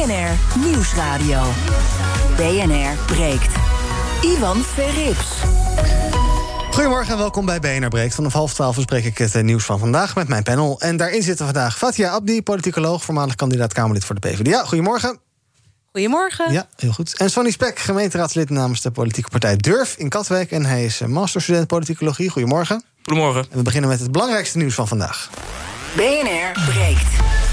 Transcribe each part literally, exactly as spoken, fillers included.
N R Nieuwsradio. B N R breekt. Ivan Verrips. Goedemorgen en welkom bij B N R Breekt. Vanaf half twaalf bespreek ik het nieuws van vandaag met mijn panel. En daarin zitten vandaag Fathia Abdi, politicoloog, voormalig kandidaat Kamerlid voor de P v d A. Goedemorgen. Goedemorgen. Ja, heel goed. En Sonny Spek, gemeenteraadslid namens de politieke partij Durf in Katwijk. En hij is masterstudent politicologie. Goedemorgen. Goedemorgen. En we beginnen met het belangrijkste nieuws van vandaag. B N R breekt.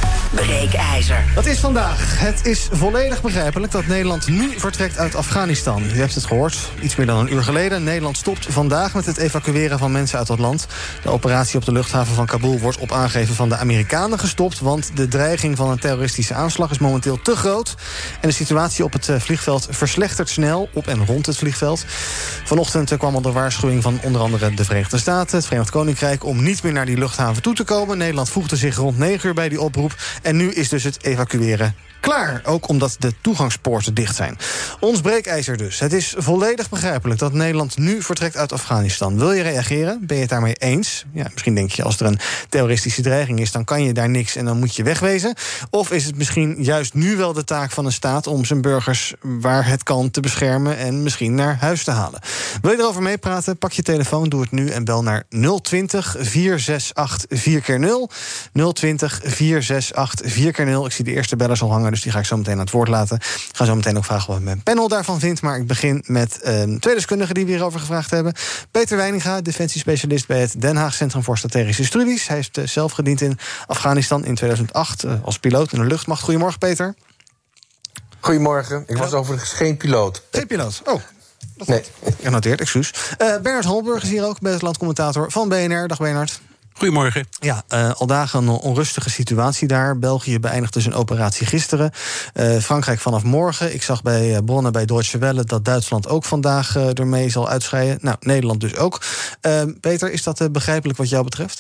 Breekijzer. Dat is vandaag. Het is volledig begrijpelijk dat Nederland nu vertrekt uit Afghanistan. U hebt het gehoord, iets meer dan een uur geleden. Nederland stopt vandaag met het evacueren van mensen uit dat land. De operatie op de luchthaven van Kabul wordt op aangeven van de Amerikanen gestopt, want de dreiging van een terroristische aanslag is momenteel te groot. En de situatie op het vliegveld verslechtert snel, op en rond het vliegveld. Vanochtend kwam al de waarschuwing van onder andere de Verenigde Staten, het Verenigd Koninkrijk, om niet meer naar die luchthaven toe te komen. Nederland voegde zich rond negen uur bij die oproep. En nu is dus het evacueren klaar. Ook omdat de toegangspoorten dicht zijn. Ons breekijzer dus. Het is volledig begrijpelijk dat Nederland nu vertrekt uit Afghanistan. Wil je reageren? Ben je het daarmee eens? Ja, misschien denk je, als er een terroristische dreiging is, dan kan je daar niks en dan moet je wegwezen. Of is het misschien juist nu wel de taak van een staat om zijn burgers waar het kan te beschermen en misschien naar huis te halen? Wil je erover meepraten? Pak je telefoon, doe het nu en bel naar nul twintig, vier zes acht, vier keer nul. nul twintig, vier zes acht, vier keer nul. Ik zie de eerste bellers al hangen, dus die ga ik zo meteen aan het woord laten. Ik ga zo meteen ook vragen wat mijn panel daarvan vindt. Maar ik begin met uh, twee deskundigen die we hierover gevraagd hebben. Peter Weininga, defensiespecialist bij het Den Haag Centrum voor Strategische Studies. Hij heeft uh, zelf gediend in Afghanistan in tweeduizend acht uh, als piloot in de luchtmacht. Goedemorgen, Peter. Goedemorgen. Ik was overigens geen piloot. Geen piloot? Oh. Dat nee. Genoteerd, excuus. Uh, Bernard Holburg is hier ook, buitenlandcommentator van B N R. Dag Bernard. Goedemorgen. Ja, uh, al dagen een onrustige situatie daar. België beëindigde zijn operatie gisteren. Uh, Frankrijk vanaf morgen. Ik zag bij uh, bronnen bij Deutsche Welle dat Duitsland ook vandaag uh, ermee zal uitscheiden. Nou, Nederland dus ook. Uh, Peter, is dat uh, begrijpelijk wat jou betreft?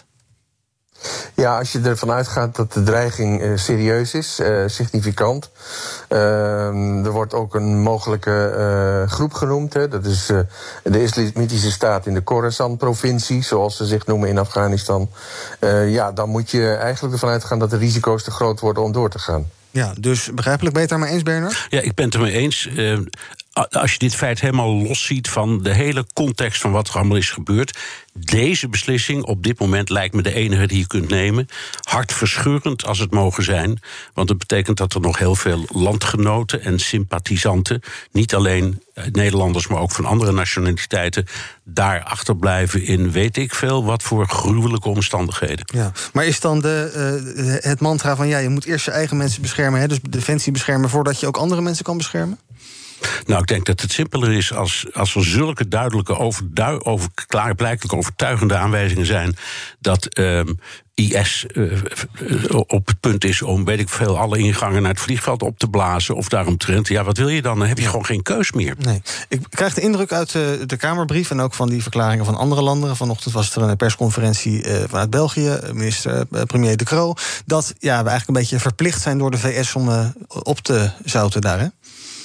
Ja, als je ervan uitgaat dat de dreiging uh, serieus is, uh, significant. Uh, er wordt ook een mogelijke uh, groep genoemd. Hè. Dat is uh, de Islamitische Staat in de Khorasan-provincie, zoals ze zich noemen in Afghanistan. Uh, ja, dan moet je eigenlijk ervan uitgaan dat de risico's te groot worden om door te gaan. Ja, dus begrijpelijk, ben je het daarmee eens, Bernard? Ja, ik ben het ermee eens. Uh, als je dit feit helemaal los ziet van de hele context van wat er allemaal is gebeurd, deze beslissing op dit moment lijkt me de enige die je kunt nemen. Hartverscheurend als het mogen zijn. Want het betekent dat er nog heel veel landgenoten en sympathisanten, niet alleen Nederlanders, maar ook van andere nationaliteiten, daar achterblijven in weet ik veel wat voor gruwelijke omstandigheden. Ja, maar is dan de, uh, het mantra van ja, je moet eerst je eigen mensen beschermen, hè, dus defensie beschermen, voordat je ook andere mensen kan beschermen? Nou, ik denk dat het simpeler is als, als er zulke duidelijke, overdu- over, klaarblijkelijk overtuigende aanwijzingen zijn dat uh, I S uh, op het punt is om, weet ik veel, alle ingangen naar het vliegveld op te blazen of daaromtrent. Ja, wat wil je dan? Dan heb je gewoon geen keus meer. Nee. Ik krijg de indruk uit de, de Kamerbrief en ook van die verklaringen van andere landen. Vanochtend was er een persconferentie uh, vanuit België, minister uh, premier De Croo, dat ja, we eigenlijk een beetje verplicht zijn door de V S om uh, op te zouten daar, hè?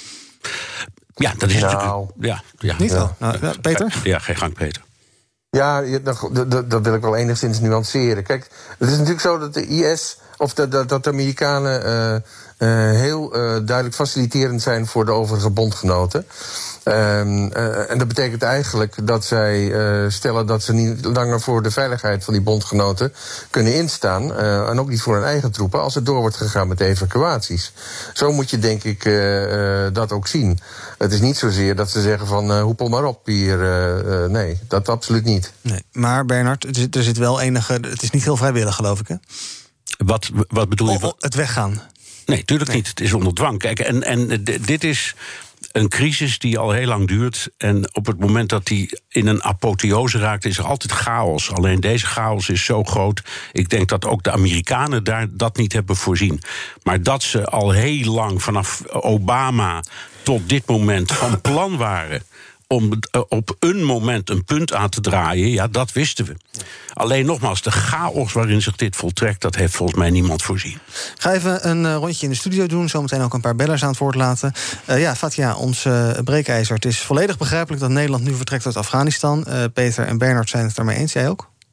Ja, dat is nou, natuurlijk. Ja, ja. Niet wel. Nou, ja, Peter? Ja, geen gang, Peter. Ja, dat, dat, dat wil ik wel enigszins nuanceren. Kijk, het is natuurlijk zo dat de I S, of de, dat, dat de Amerikanen uh, uh, heel uh, duidelijk faciliterend zijn voor de overige bondgenoten. Um, uh, en dat betekent eigenlijk dat zij uh, stellen dat ze niet langer voor de veiligheid van die bondgenoten kunnen instaan. Uh, en ook niet voor hun eigen troepen als het door wordt gegaan met de evacuaties. Zo moet je denk ik uh, uh, dat ook zien. Het is niet zozeer dat ze zeggen van uh, hoepel maar op hier. Uh, uh, nee, dat absoluut niet. Nee, maar Bernard, er zit, er zit wel enige. Het is niet heel vrijwillig, geloof ik, hè? Wat, wat bedoel je? Oh, oh, het weggaan. Nee, natuurlijk nee. niet. Het is onder dwang. Kijk, en, en d- dit is een crisis die al heel lang duurt. En op het moment dat die in een apotheose raakt, is er altijd chaos. Alleen deze chaos is zo groot. Ik denk dat ook de Amerikanen daar dat niet hebben voorzien. Maar dat ze al heel lang vanaf Obama tot dit moment van plan waren om op een moment een punt aan te draaien, ja, dat wisten we. Alleen nogmaals, de chaos waarin zich dit voltrekt, dat heeft volgens mij niemand voorzien. Ga even een uh, rondje in de studio doen, zometeen ook een paar bellers aan het woord laten. Uh, ja, Fathia, ons uh, breekijzer. Het is volledig begrijpelijk dat Nederland nu vertrekt uit Afghanistan. Uh, Peter en Bernard zijn het daarmee eens, jij ook?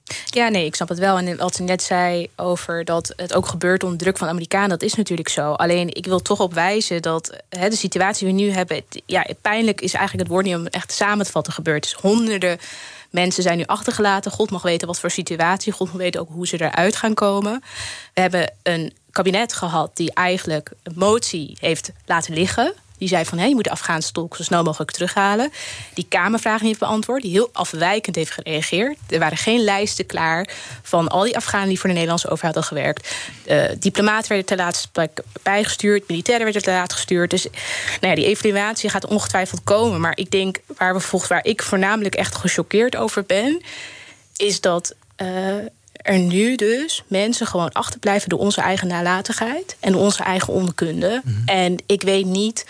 Ja, nee, ik snap het wel. En wat ze net zei over dat het ook gebeurt onder druk van de Amerikanen, dat is natuurlijk zo. Alleen, ik wil toch op wijzen dat he, de situatie die we nu hebben, ja, pijnlijk is eigenlijk het woord niet om echt samen te vatten gebeurd. Dus honderden mensen zijn nu achtergelaten. God mag weten wat voor situatie. God mag weten ook hoe ze eruit gaan komen. We hebben een kabinet gehad die eigenlijk een motie heeft laten liggen. Die zei van, hé, je moet de Afghaanse tolk zo snel mogelijk terughalen. Die Kamervragen heeft beantwoord, die heel afwijkend heeft gereageerd. Er waren geen lijsten klaar van al die Afghanen die voor de Nederlandse overheid hadden gewerkt. De diplomaten werden ter laatste bijgestuurd, militairen werden ter laatste gestuurd. Dus nou ja, die evaluatie gaat ongetwijfeld komen. Maar ik denk, waar, we volgens, waar ik voornamelijk echt gechoqueerd over ben, is dat Uh, er nu dus mensen gewoon achterblijven door onze eigen nalatigheid en onze eigen onkunde. Mm-hmm. En ik weet niet,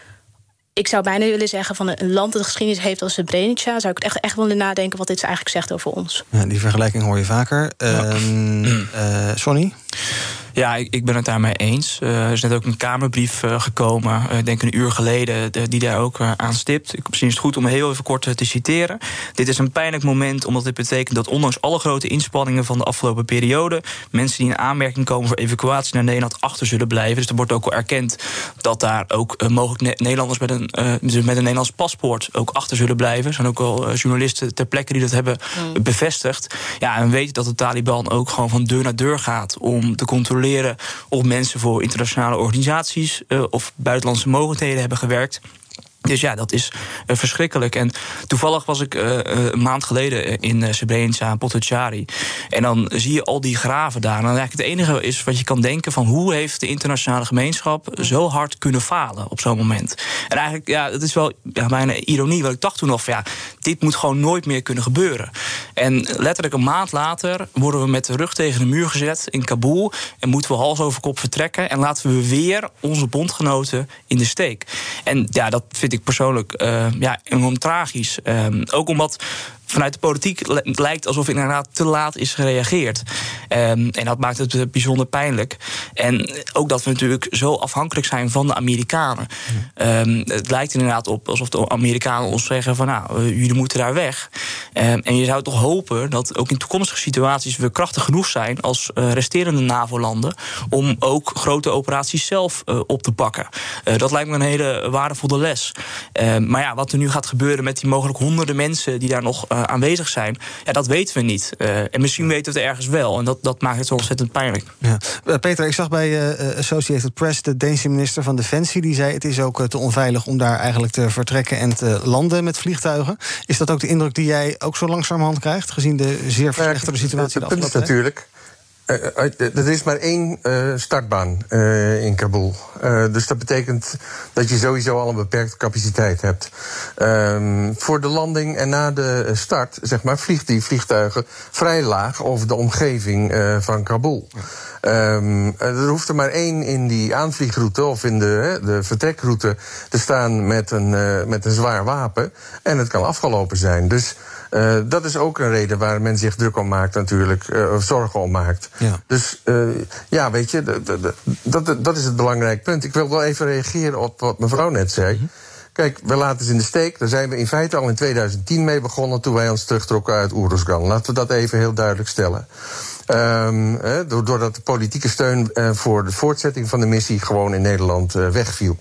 ik zou bijna willen zeggen van een land dat de geschiedenis heeft als Srebrenica, zou ik echt, echt willen nadenken wat dit eigenlijk zegt over ons. Ja, die vergelijking hoor je vaker. Ja. Um, uh, Sonny? Ja, ik, ik ben het daarmee eens. Uh, er is net ook een Kamerbrief uh, gekomen, uh, ik denk een uur geleden, de, die daar ook uh, aan stipt. Ik, misschien is het goed om heel even kort uh, te citeren. Dit is een pijnlijk moment, omdat dit betekent dat ondanks alle grote inspanningen van de afgelopen periode, mensen die in aanmerking komen voor evacuatie naar Nederland achter zullen blijven. Dus er wordt ook al erkend dat daar ook uh, mogelijk ne- Nederlanders met een, uh, met een Nederlands paspoort ook achter zullen blijven. Er zijn ook al uh, journalisten ter plekke die dat hebben mm. bevestigd. Ja, en we weten dat de Taliban ook gewoon van deur naar deur gaat om te controleren of mensen voor internationale organisaties uh, of buitenlandse mogendheden hebben gewerkt. Dus ja, dat is uh, verschrikkelijk. En toevallig was ik uh, een maand geleden in uh, Srebrenica en Potocari. En dan zie je al die graven daar. En dan eigenlijk het enige is wat je kan denken van hoe heeft de internationale gemeenschap zo hard kunnen falen op zo'n moment. En eigenlijk, ja, het is wel ja, bijna ironie. Want ik dacht toen nog van ja, dit moet gewoon nooit meer kunnen gebeuren. En letterlijk een maand later worden we met de rug tegen de muur gezet in Kabul. En moeten we hals over kop vertrekken. En laten we weer onze bondgenoten in de steek. En ja, dat vind ik ik persoonlijk uh, ja, enorm tragisch. Um, ook omdat vanuit de politiek het lijkt alsof inderdaad te laat is gereageerd. Um, en dat maakt het bijzonder pijnlijk. En ook dat we natuurlijk zo afhankelijk zijn van de Amerikanen. Um, het lijkt inderdaad op alsof de Amerikanen ons zeggen van nou, uh, jullie moeten daar weg. Um, en je zou toch hopen dat ook in toekomstige situaties we krachtig genoeg zijn als uh, resterende NAVO-landen om ook grote operaties zelf uh, op te pakken. Uh, dat lijkt me een hele waardevolle les. Um, maar ja, wat er nu gaat gebeuren met die mogelijk honderden mensen die daar nog uh, aanwezig zijn, ja, dat weten we niet. Uh, en misschien weten we het ergens wel. En dat, dat maakt het zo ontzettend pijnlijk. Ja. Uh, Peter, ik zag bij uh, Associated Press de Deense minister van Defensie, die zei het is ook uh, te onveilig om daar eigenlijk te vertrekken en te landen met vliegtuigen. Is dat ook de indruk die jij ook zo langzamerhand krijgt, gezien de zeer verslechterde situatie? Het punt is natuurlijk, Uh, er is maar één uh, startbaan uh, in Kabul. Uh, dus dat betekent dat je sowieso al een beperkte capaciteit hebt. Um, voor de landing en na de start, zeg maar, vliegt die vliegtuigen vrij laag over de omgeving uh, van Kabul. Um, er hoeft er maar één in die aanvliegroute of in de, de vertrekroute te staan met een, uh, met een zwaar wapen. En het kan afgelopen zijn. Dus Uh, dat is ook een reden waar men zich druk om maakt natuurlijk, uh, of zorgen om maakt. Ja. Dus uh, ja, weet je, d- d- d- dat, dat is het belangrijk punt. Ik wil wel even reageren op wat mevrouw net zei. Mm-hmm. Kijk, we laten ze in de steek. Daar zijn we in feite al in tweeduizend tien mee begonnen toen wij ons terugtrokken uit Oeruzgan. Laten we dat even heel duidelijk stellen. Um, eh, doordat de politieke steun uh, voor de voortzetting van de missie gewoon in Nederland uh, wegviel.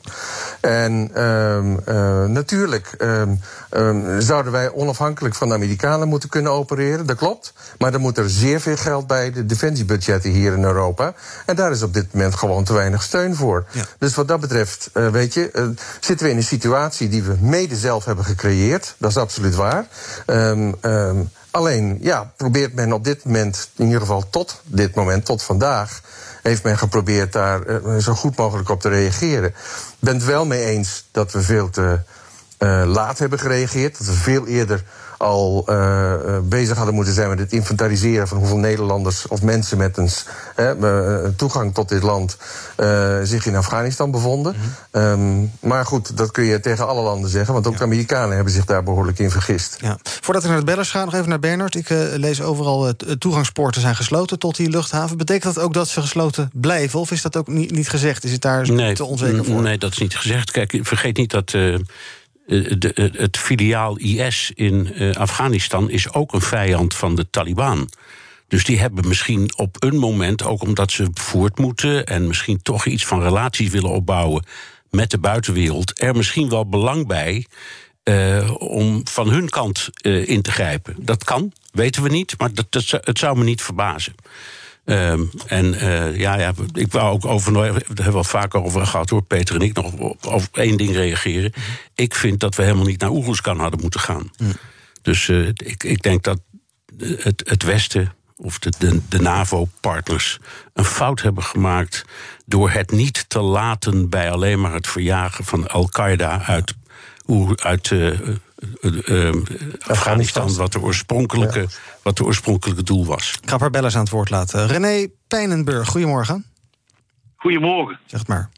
En um, uh, natuurlijk um, um, zouden wij onafhankelijk van de Amerikanen moeten kunnen opereren, dat klopt. Maar dan moet er zeer veel geld bij de defensiebudgetten hier in Europa. En daar is op dit moment gewoon te weinig steun voor. Ja. Dus wat dat betreft, uh, weet je, uh, zitten we in een situatie die we mede zelf hebben gecreëerd. Dat is absoluut waar. Um, um, Alleen, ja, probeert men op dit moment, in ieder geval tot dit moment, tot vandaag, heeft men geprobeerd daar uh, zo goed mogelijk op te reageren. Ik ben het wel mee eens dat we veel te uh, laat hebben gereageerd. Dat we veel eerder al uh, uh, bezig hadden moeten zijn met het inventariseren van hoeveel Nederlanders of mensen met een uh, toegang tot dit land uh, zich in Afghanistan bevonden. Mm-hmm. Um, maar goed, dat kun je tegen alle landen zeggen, want ook ja. de Amerikanen hebben zich daar behoorlijk in vergist. Ja. Voordat ik naar de bellers ga, nog even naar Bernard. Ik uh, lees overal uh, toegangspoorten zijn gesloten tot die luchthaven. Betekent dat ook dat ze gesloten blijven? Of is dat ook niet, niet gezegd? Is het daar nee, te onzeker voor? Nee, dat is niet gezegd. Kijk, vergeet niet dat Uh, Uh, de, het filiaal I S in uh, Afghanistan is ook een vijand van de Taliban. Dus die hebben misschien op een moment, ook omdat ze voort moeten en misschien toch iets van relaties willen opbouwen met de buitenwereld, er misschien wel belang bij uh, om van hun kant uh, in te grijpen. Dat kan, weten we niet, maar dat, dat, het zou me niet verbazen. Um, en uh, ja, ja, ik wou ook over, daar hebben we wel vaker over gehad hoor, Peter en ik, nog op, op één ding reageren. Mm. Ik vind dat we helemaal niet naar Oeruzkan hadden moeten gaan. Mm. Dus uh, ik, ik denk dat het, het Westen of de, de, de NAVO-partners een fout hebben gemaakt door het niet te laten bij alleen maar het verjagen van Al-Qaeda uit, uit uh, uh, uh, uh, Afghanistan, wat de, oorspronkelijke, ja. wat de oorspronkelijke doel was. Ik ga een paar bellers aan het woord laten. René Pijnenburg, goedemorgen. Goedemorgen. Zeg het maar.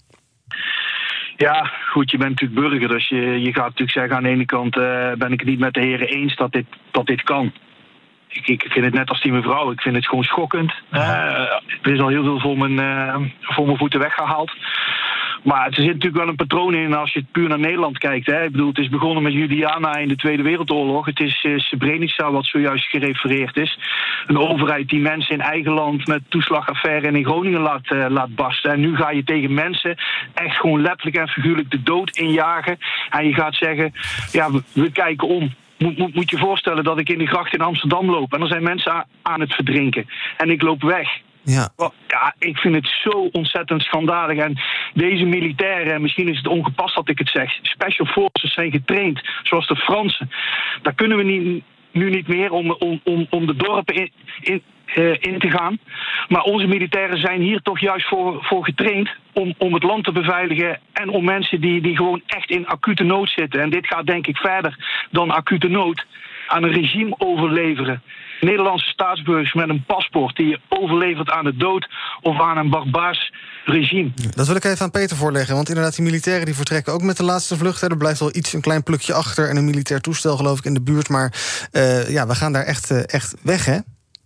Ja, goed, je bent natuurlijk burger, dus je, je gaat natuurlijk zeggen aan de ene kant uh, ben ik het niet met de heren eens dat dit, dat dit kan. Ik, ik vind het net als die mevrouw, ik vind het gewoon schokkend. Uh, er is al heel veel voor mijn, uh, voor mijn voeten weggehaald. Maar er zit natuurlijk wel een patroon in als je puur naar Nederland kijkt. Hè. Ik bedoel, het is begonnen met Juliana in de Tweede Wereldoorlog. Het is uh, Srebrenica, wat zojuist gerefereerd is. Een overheid die mensen in eigen land met toeslagaffaire in Groningen laat, uh, laat barsten. En nu ga je tegen mensen echt gewoon letterlijk en figuurlijk de dood injagen. En je gaat zeggen, ja, we, we kijken om. Moet, moet, moet je voorstellen dat ik in de gracht in Amsterdam loop en er zijn mensen aan, aan het verdrinken. En ik loop weg. Ja. ja, ik vind het zo ontzettend schandalig. En deze militairen, misschien is het ongepast dat ik het zeg, special forces zijn getraind, zoals de Fransen. Daar kunnen we niet, nu niet meer om, om, om, om de dorpen in, in, uh, in te gaan. Maar onze militairen zijn hier toch juist voor, voor getraind om, om het land te beveiligen en om mensen die, die gewoon echt in acute nood zitten. En dit gaat denk ik verder dan acute nood, aan een regime overleveren. Nederlandse staatsburgers met een paspoort die je overlevert aan de dood of aan een barbaars regime. Dat wil ik even aan Peter voorleggen, want inderdaad die militairen die vertrekken ook met de laatste vlucht. Er blijft wel iets, een klein plukje achter en een militair toestel geloof ik in de buurt, maar uh, ja, we gaan daar echt, uh, echt weg, hè?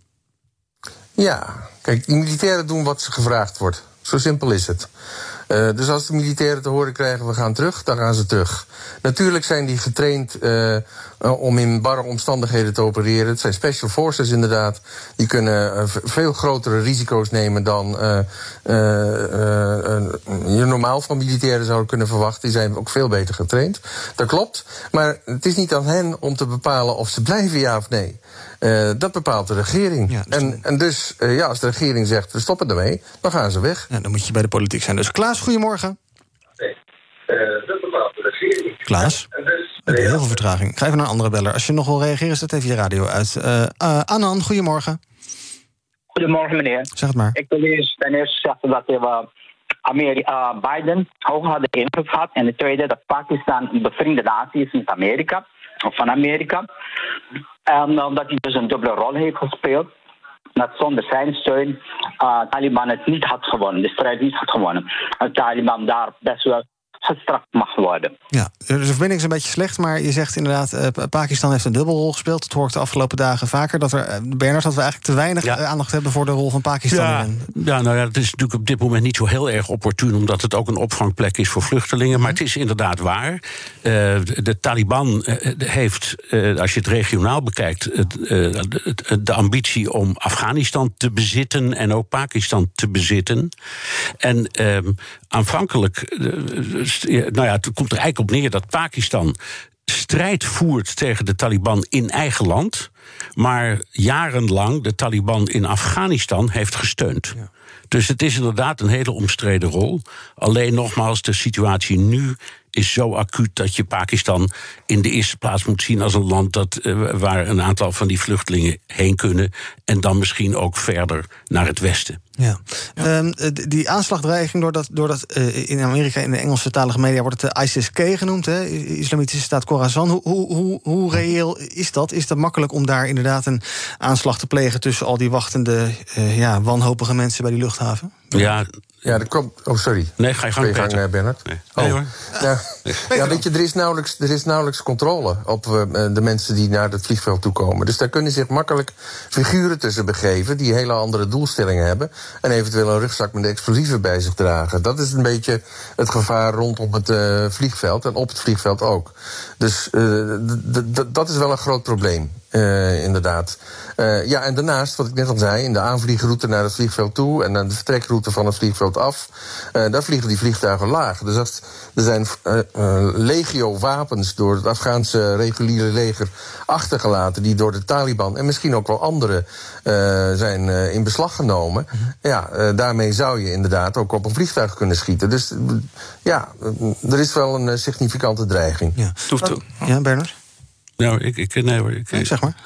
Ja, kijk, die militairen doen wat ze gevraagd wordt. Zo simpel is het. Uh, dus als de militairen te horen krijgen, we gaan terug, dan gaan ze terug. Natuurlijk zijn die getraind uh, uh, om in barre omstandigheden te opereren. Het zijn special forces inderdaad. Die kunnen uh, veel grotere risico's nemen dan uh, uh, uh, uh, je normaal van militairen zou kunnen verwachten. Die zijn ook veel beter getraind. Dat klopt. Maar het is niet aan hen om te bepalen of ze blijven, ja of nee. Uh, dat bepaalt de regering. Ja, dus en, en dus, uh, ja, als de regering zegt, we stoppen ermee, dan gaan ze weg. Ja, dan moet je bij de politiek zijn. Dus Klaas, goedemorgen. Nee, uh, dat bepaalt de regering. Klaas, dus, uh, heel veel vertraging. Ik ga even naar een andere beller. Als je nog wil reageren, zet even je radio uit. Uh, uh, Anand, goedemorgen. Goedemorgen, meneer. Zeg het maar. Ik wil eerst ten eerste zeggen dat we Amerika, uh, Biden hoog hadden invloed gehad. En de tweede, dat Pakistan een bevriende natie is met Amerika, of van Amerika. En uh, dat hij dus een dubbele rol heeft gespeeld. Dat zonder zijn steun uh, Taliban het niet had gewonnen, de strijd niet had gewonnen. En Taliban daar best wel gestraft mag worden. Ja, de verbinding is een beetje slecht, maar je zegt inderdaad, uh, Pakistan heeft een dubbelrol gespeeld. Dat hoor ik de afgelopen dagen vaker. Dat er, uh, Bernard, dat we eigenlijk te weinig ja. aandacht hebben voor de rol van Pakistan. Ja, ja, nou ja, het is natuurlijk op dit moment niet zo heel erg opportun, omdat het ook een opvangplek is voor vluchtelingen. Mm-hmm. Maar het is inderdaad waar. Uh, de, de Taliban uh, heeft, uh, als je het regionaal bekijkt, uh, de, de ambitie om Afghanistan te bezitten en ook Pakistan te bezitten. En uh, aanvankelijk, uh, nou ja, het komt er eigenlijk op neer dat Pakistan strijd voert tegen de Taliban in eigen land, maar jarenlang de Taliban in Afghanistan heeft gesteund. Ja. Dus het is inderdaad een hele omstreden rol. Alleen nogmaals, de situatie nu is zo acuut dat je Pakistan in de eerste plaats moet zien als een land dat, uh, waar een aantal van die vluchtelingen heen kunnen en dan misschien ook verder naar het westen. Ja. Ja. Um, die aanslagdreiging, doordat, doordat uh, in Amerika in de Engelse talige media wordt het de I S I S-K genoemd, hè, Islamitische staat Khorasan. Hoe, hoe, hoe, hoe reëel is dat? Is dat makkelijk om daar inderdaad een aanslag te plegen tussen al die wachtende, uh, ja, wanhopige mensen bij die luchthaven? Ja... Ja, dat komt. Oh, sorry. Nee, ga je gang, gang uh, Bernard. Nee, oh. nee hoor. Nou, ja, weet je, er is nauwelijks, er is nauwelijks controle op uh, de mensen die naar het vliegveld toe komen. Dus daar kunnen zich makkelijk figuren tussen begeven die hele andere doelstellingen hebben en eventueel een rugzak met explosieven bij zich dragen. Dat is een beetje het gevaar rondom het uh, vliegveld en op het vliegveld ook. Dus uh, dat is wel een groot probleem. Uh, inderdaad. Uh, ja, en daarnaast, wat ik net al zei, in de aanvliegroute naar het vliegveld toe en aan de vertrekroute van het vliegveld af, uh, daar vliegen die vliegtuigen laag. Dus als, er zijn uh, uh, legio wapens door het Afghaanse reguliere leger achtergelaten, die door de Taliban en misschien ook wel anderen uh, zijn uh, in beslag genomen. Mm-hmm. Ja, uh, daarmee zou je inderdaad ook op een vliegtuig kunnen schieten. Dus uh, ja, uh, er is wel een uh, significante dreiging. Ja, ja Bernard? Nou, ik, ik, nee hoor. Ik, nee, zeg maar.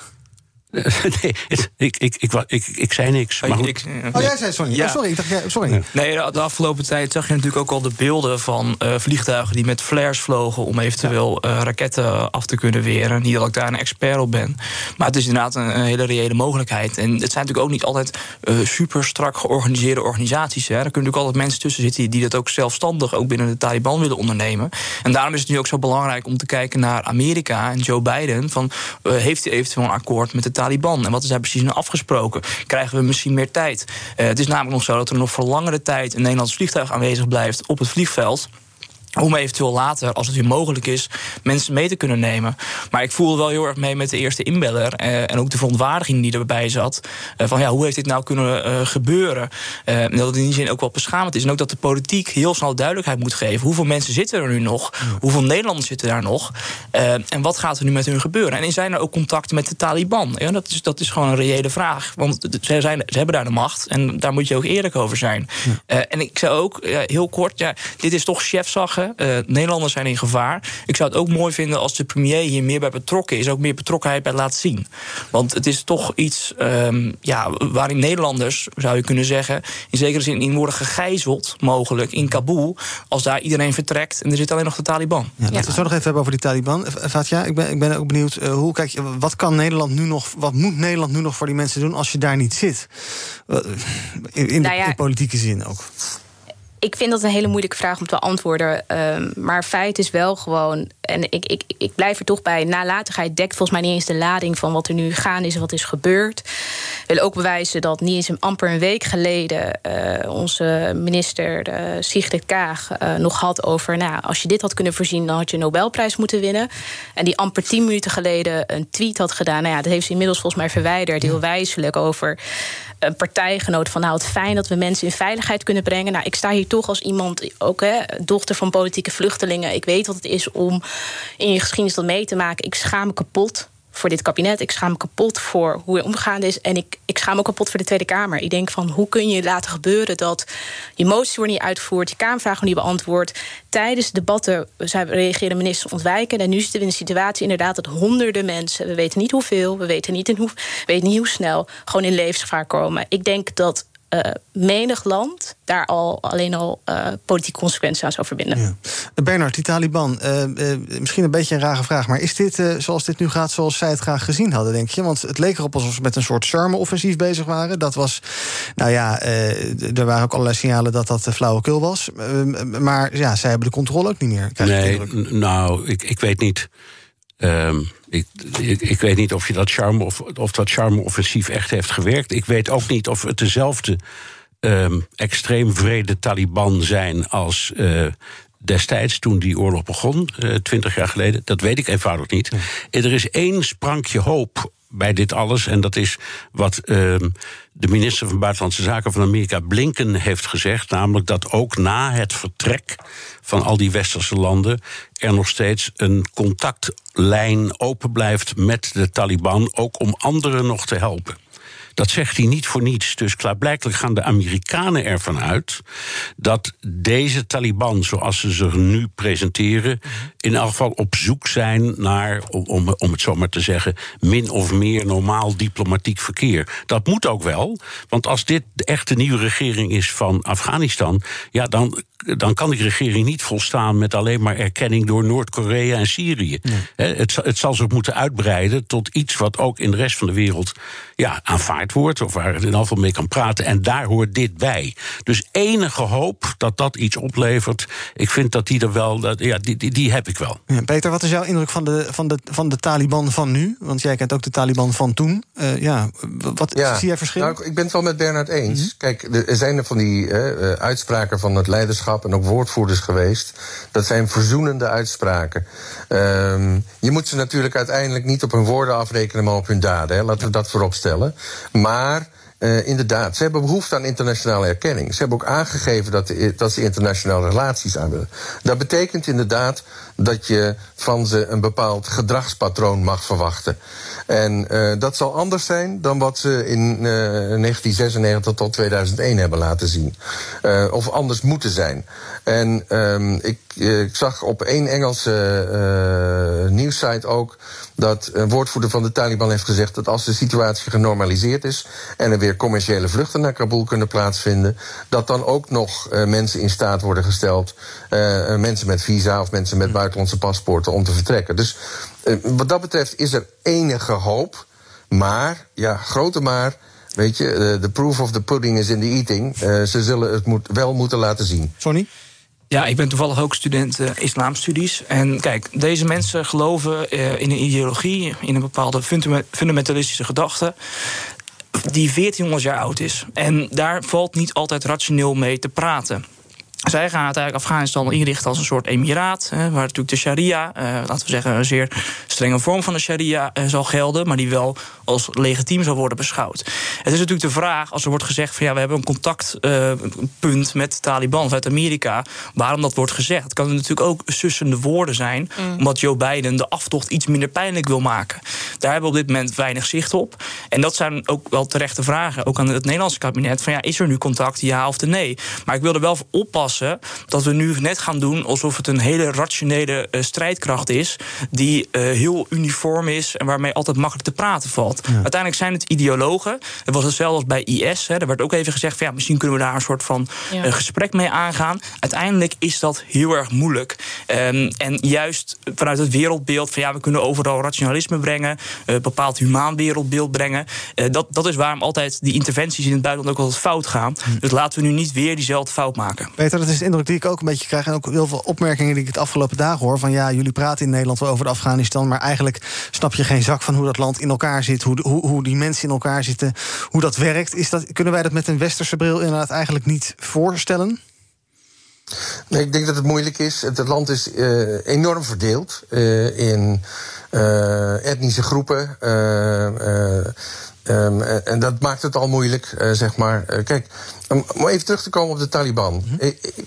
Nee, het, ik, ik, ik, ik, ik zei niks. Maar ik, ik, oh, jij zei sorry. Ja. Oh, sorry, ik dacht, sorry. Ja. Nee, de afgelopen tijd zag je natuurlijk ook al de beelden van uh, vliegtuigen die met flares vlogen om eventueel uh, raketten af te kunnen weren. Niet dat ik daar een expert op ben. Maar het is inderdaad een, een hele reële mogelijkheid. En het zijn natuurlijk ook niet altijd uh, super strak georganiseerde organisaties. Hè. Er kunnen natuurlijk altijd mensen tussen zitten die dat ook zelfstandig ook binnen de Taliban willen ondernemen. En daarom is het nu ook zo belangrijk om te kijken naar Amerika en Joe Biden. Van, uh, heeft hij eventueel een akkoord met de Taliban? En wat is daar precies nou afgesproken? Krijgen we misschien meer tijd? Uh, het is namelijk nog zo dat er nog voor langere tijd een Nederlands vliegtuig aanwezig blijft op het vliegveld, om eventueel later, als het weer mogelijk is, mensen mee te kunnen nemen. Maar ik voelde wel heel erg mee met de eerste inbeller Uh, en ook de verontwaardiging die erbij zat. Uh, van ja, hoe heeft dit nou kunnen uh, gebeuren? Uh, en dat het in die zin ook wel beschamend is. En ook dat de politiek heel snel duidelijkheid moet geven. Hoeveel mensen zitten er nu nog? Ja. Hoeveel Nederlanders zitten daar nog? Uh, en wat gaat er nu met hun gebeuren? En zijn er ook contacten met de Taliban? Ja, dat, is, dat is gewoon een reële vraag. Want ze, zijn, ze hebben daar de macht. En daar moet je ook eerlijk over zijn. Ja. Uh, en ik zei ook, uh, heel kort, ja, dit is toch chefzagge. Uh, Nederlanders zijn in gevaar. Ik zou het ook mooi vinden als de premier hier meer bij betrokken is, ook meer betrokkenheid bij laat zien. Want het is toch iets um, ja, waarin Nederlanders, zou je kunnen zeggen, in zekere zin in worden gegijzeld, mogelijk, in Kabul, als daar iedereen vertrekt en er zit alleen nog de Taliban. Ja, laten we het zo nog even hebben over die Taliban. Fatja, ik ben, ik ben ook benieuwd, uh, hoe kijk je, wat kan Nederland nu nog, wat moet Nederland nu nog voor die mensen doen als je daar niet zit? Uh, in, in, nou ja, de, in politieke zin ook. Ik vind dat een hele moeilijke vraag om te beantwoorden. Um, maar feit is wel gewoon, en ik, ik, ik blijf er toch bij, nalatigheid dekt volgens mij niet eens de lading van wat er nu gaande is en wat is gebeurd. We willen ook bewijzen dat niet eens een, amper een week geleden uh, onze minister uh, Sigrid Kaag uh, nog had over, nou, als je dit had kunnen voorzien, dan had je een Nobelprijs moeten winnen. En die amper tien minuten geleden een tweet had gedaan. Nou ja, dat heeft ze inmiddels volgens mij verwijderd, heel wijselijk, over een partijgenoot van, nou, het fijn dat we mensen in veiligheid kunnen brengen. Nou, ik sta hier toch als iemand, ook hè, dochter van politieke vluchtelingen. Ik weet wat het is om in je geschiedenis dat mee te maken. Ik schaam me kapot voor dit kabinet. Ik schaam me kapot voor hoe er omgegaan is. En ik, ik schaam me ook kapot voor de Tweede Kamer. Ik denk van, hoe kun je laten gebeuren dat je moties worden niet uitgevoerd, je Kamervragen niet beantwoord. Tijdens debatten reageren ministers ontwijken. En nu zitten we in een situatie inderdaad dat honderden mensen, we weten niet hoeveel, we weten niet, in hoe, weten niet hoe snel, gewoon in levensgevaar komen. Ik denk dat Uh, menig land daar al alleen al uh, politieke consequenties aan zou verbinden. Ja. Bernard, die Taliban, uh, uh, misschien een beetje een rare vraag, maar is dit uh, zoals dit nu gaat, zoals zij het graag gezien hadden, denk je? Want het leek erop alsof ze met een soort charme-offensief bezig waren. Dat was, nou ja, uh, er waren ook allerlei signalen dat dat uh, flauwekul was. Uh, maar ja, zij hebben de controle ook niet meer. Nee, n- nou, ik, ik weet niet. Um, ik, ik, ik weet niet of, je dat charme of, of dat charme-offensief echt heeft gewerkt. Ik weet ook niet of het dezelfde um, extreem vrede Taliban zijn als uh, destijds toen die oorlog begon, twintig uh, jaar geleden. Dat weet ik eenvoudig niet. Ja. Er is één sprankje hoop bij dit alles, en dat is wat uh, de minister van Buitenlandse Zaken van Amerika, Blinken, heeft gezegd, namelijk dat ook na het vertrek van al die westerse landen er nog steeds een contactlijn open blijft met de Taliban, ook om anderen nog te helpen. Dat zegt hij niet voor niets. Dus klaarblijkelijk gaan de Amerikanen ervan uit dat deze Taliban, zoals ze zich nu presenteren, in elk geval op zoek zijn naar, om, om het zo maar te zeggen, min of meer normaal diplomatiek verkeer. Dat moet ook wel, want als dit de echte nieuwe regering is van Afghanistan, ja, dan dan kan die regering niet volstaan met alleen maar erkenning door Noord-Korea en Syrië. Nee. Het, het zal zich moeten uitbreiden tot iets wat ook in de rest van de wereld ja, aanvaard wordt, of waar het in ieder geval mee kan praten. En daar hoort dit bij. Dus enige hoop dat dat iets oplevert, ik vind dat die er wel, dat, ja, die, die, die heb ik wel. Ja, Peter, wat is jouw indruk van de, van, de, van de Taliban van nu? Want jij kent ook de Taliban van toen. Uh, ja, wat ja, zie jij verschil? Nou, ik ben het wel met Bernard eens. Mm-hmm. Kijk, er zijn er van die uh, uitspraken van het leiderschap en ook woordvoerders geweest. Dat zijn verzoenende uitspraken. Um, je moet ze natuurlijk uiteindelijk niet op hun woorden afrekenen, maar op hun daden. Hè. Laten we dat voorop stellen. Maar Uh, inderdaad, ze hebben behoefte aan internationale erkenning. Ze hebben ook aangegeven dat, de, dat ze internationale relaties aan willen. Dat betekent inderdaad dat je van ze een bepaald gedragspatroon mag verwachten. En uh, dat zal anders zijn dan wat ze in uh, negentien zesennegentig tot tweeduizend één hebben laten zien. Uh, of anders moeten zijn. En um, ik, uh, ik zag op één Engelse uh, nieuwssite ook dat een woordvoerder van de Taliban heeft gezegd dat als de situatie genormaliseerd is en er weer commerciële vluchten naar Kabul kunnen plaatsvinden, dat dan ook nog uh, mensen in staat worden gesteld, uh, mensen met visa of mensen met buitenlandse paspoorten om te vertrekken. Dus uh, wat dat betreft is er enige hoop, maar, ja, grote maar, weet je, uh, the proof of the pudding is in the eating. Uh, ze zullen het moet, wel moeten laten zien. Sonny? Ja, ik ben toevallig ook student uh, islamstudies. En kijk, deze mensen geloven uh, in een ideologie, in een bepaalde fundamentalistische gedachte die veertienhonderd jaar oud is. En daar valt niet altijd rationeel mee te praten. Zij gaan uiteindelijk Afghanistan inrichten als een soort emiraat, hè, waar natuurlijk de sharia, eh, laten we zeggen een zeer strenge vorm van de sharia eh, zal gelden, maar die wel als legitiem zal worden beschouwd. Het is natuurlijk de vraag, als er wordt gezegd van ja, we hebben een contactpunt uh, met de Taliban vanuit Amerika, waarom dat wordt gezegd. Het kan natuurlijk ook sussende woorden zijn, mm. omdat Joe Biden de aftocht iets minder pijnlijk wil maken. Daar hebben we op dit moment weinig zicht op. En dat zijn ook wel terechte vragen, ook aan het Nederlandse kabinet, van ja, is er nu contact, ja of nee? Maar ik wil er wel voor oppassen dat we nu net gaan doen alsof het een hele rationele uh, strijdkracht is die uh, heel uniform is en waarmee altijd makkelijk te praten valt. Ja. Uiteindelijk zijn het ideologen. Het was hetzelfde als bij I S. Hè. Er werd ook even gezegd van ja, misschien kunnen we daar een soort van ja. uh, gesprek mee aangaan. Uiteindelijk is dat heel erg moeilijk. Um, en juist vanuit het wereldbeeld van ja, we kunnen overal rationalisme brengen, een uh, bepaald humaan wereldbeeld brengen. Uh, dat, dat is waarom altijd die interventies in het buitenland ook altijd fout gaan. Hm. Dus laten we nu niet weer diezelfde fout maken. Peter, dat is de indruk die ik ook een beetje krijg en ook heel veel opmerkingen die ik het afgelopen dagen hoor, van ja, jullie praten in Nederland wel over Afghanistan, maar eigenlijk snap je geen zak van hoe dat land in elkaar zit, hoe, hoe, hoe die mensen in elkaar zitten, hoe dat werkt. Is dat, kunnen wij dat met een westerse bril inderdaad eigenlijk niet voorstellen? Nee, ik denk dat het moeilijk is. Het land is uh, enorm verdeeld uh, in uh, etnische groepen. Uh, uh, Um, en dat maakt het al moeilijk, uh, zeg maar. Uh, kijk, om, om even terug te komen op de Taliban. Mm-hmm. Ik, ik,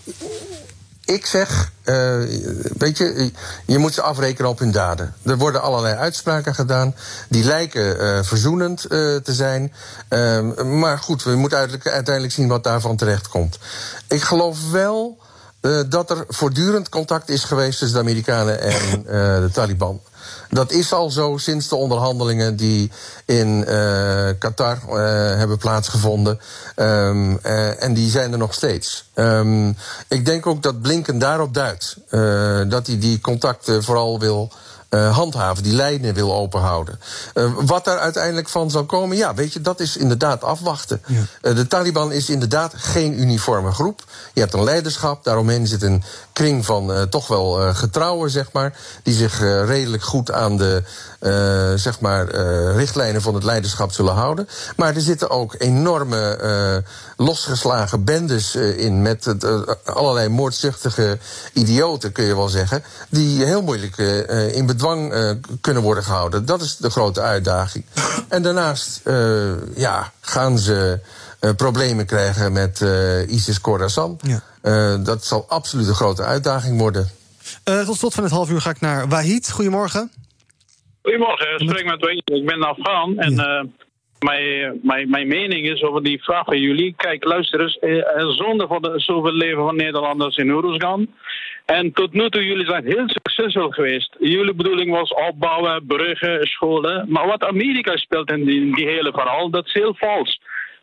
ik zeg, uh, weet je, je moet ze afrekenen op hun daden. Er worden allerlei uitspraken gedaan. Die lijken uh, verzoenend uh, te zijn. Uh, maar goed, we moeten uiteindelijk, uiteindelijk zien wat daarvan terecht komt. Ik geloof wel uh, dat er voortdurend contact is geweest tussen de Amerikanen en uh, de Taliban. Dat is al zo sinds de onderhandelingen die in uh, Qatar uh, hebben plaatsgevonden. Um, uh, en die zijn er nog steeds. Um, ik denk ook dat Blinken daarop duidt. Uh, dat hij die contacten vooral wil Uh, handhaven, die lijnen wil openhouden. Uh, wat daar uiteindelijk van zal komen, ja, weet je, dat is inderdaad afwachten. Ja. Uh, de Taliban is inderdaad geen uniforme groep. Je hebt een leiderschap, daaromheen zit een kring van uh, toch wel uh, getrouwen, zeg maar, die zich uh, redelijk goed aan de uh, zeg maar, uh, richtlijnen van het leiderschap zullen houden. Maar er zitten ook enorme uh, losgeslagen bendes uh, in met uh, allerlei moordzuchtige idioten, kun je wel zeggen, die heel moeilijk uh, in bedwang uh, kunnen worden gehouden. Dat is de grote uitdaging. En daarnaast uh, ja, gaan ze uh, problemen krijgen met uh, ISIS-Khorasan. Ja. Uh, dat zal absoluut een grote uitdaging worden. Uh, tot slot van het half uur ga ik naar Wahid. Goedemorgen. Goedemorgen, ik spreek met Wahid. Ik ben Afghaan en ja. uh, mijn, mijn, mijn mening is over die vraag van jullie. Kijk, luister eens, uh, zonder voor de, zoveel leven van Nederlanders in Oeruzgan. En tot nu toe, jullie zijn heel succesvol geweest. Jullie bedoeling was opbouwen, bruggen, scholen. Maar wat Amerika speelt in die, die hele verhaal, dat is heel vals.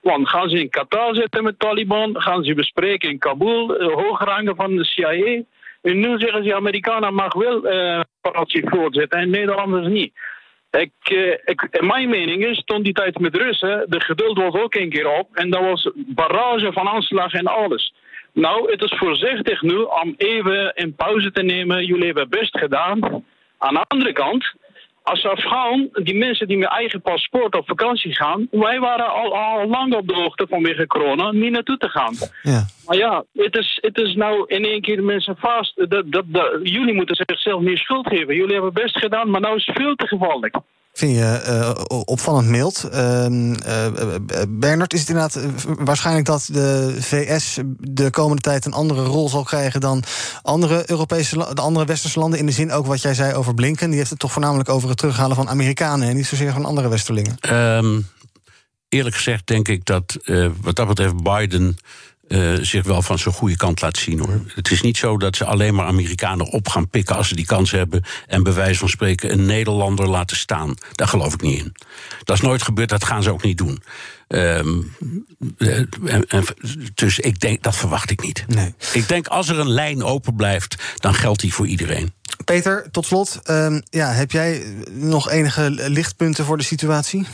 Want gaan ze in Qatar zitten met Taliban? Gaan ze bespreken in Kabul, uh, hoograngen van de C I A? En nu zeggen ze, Amerikanen mag wel uh, operatie voortzetten en Nederlanders niet. Ik, uh, ik, mijn mening is, toen die tijd met Russen, de geduld was ook een keer op. En dat was barrage van aanslag en alles. Nou, het is voorzichtig nu om even een pauze te nemen. Jullie hebben best gedaan. Aan de andere kant, als Afghaan, die mensen die met eigen paspoort op vakantie gaan, wij waren al, al lang op de hoogte vanwege corona niet naartoe te gaan. Ja. Maar ja, het is, het is nou in één keer mensen vast. Dat, dat, dat, jullie moeten zichzelf meer schuld geven. Jullie hebben best gedaan, maar nou is het veel te gevaarlijk. Vind je uh, opvallend mild. Uh, uh, Bernard, is het inderdaad uh, waarschijnlijk dat de V S de komende tijd een andere rol zal krijgen dan andere Europese, de andere westerse landen? In de zin ook wat jij zei over Blinken. Die heeft het toch voornamelijk over het terughalen van Amerikanen en niet zozeer van andere westerlingen. Um, eerlijk gezegd denk ik dat uh, wat dat betreft Biden Uh, zich wel van zijn goede kant laat zien, hoor. Het is niet zo dat ze alleen maar Amerikanen op gaan pikken als ze die kans hebben en bij wijze van spreken een Nederlander laten staan. Daar geloof ik niet in. Dat is nooit gebeurd, dat gaan ze ook niet doen. Um, en, en, dus ik denk, dat verwacht ik niet. Nee. Ik denk, als er een lijn open blijft, dan geldt die voor iedereen. Peter, tot slot, um, ja, heb jij nog enige lichtpunten voor de situatie?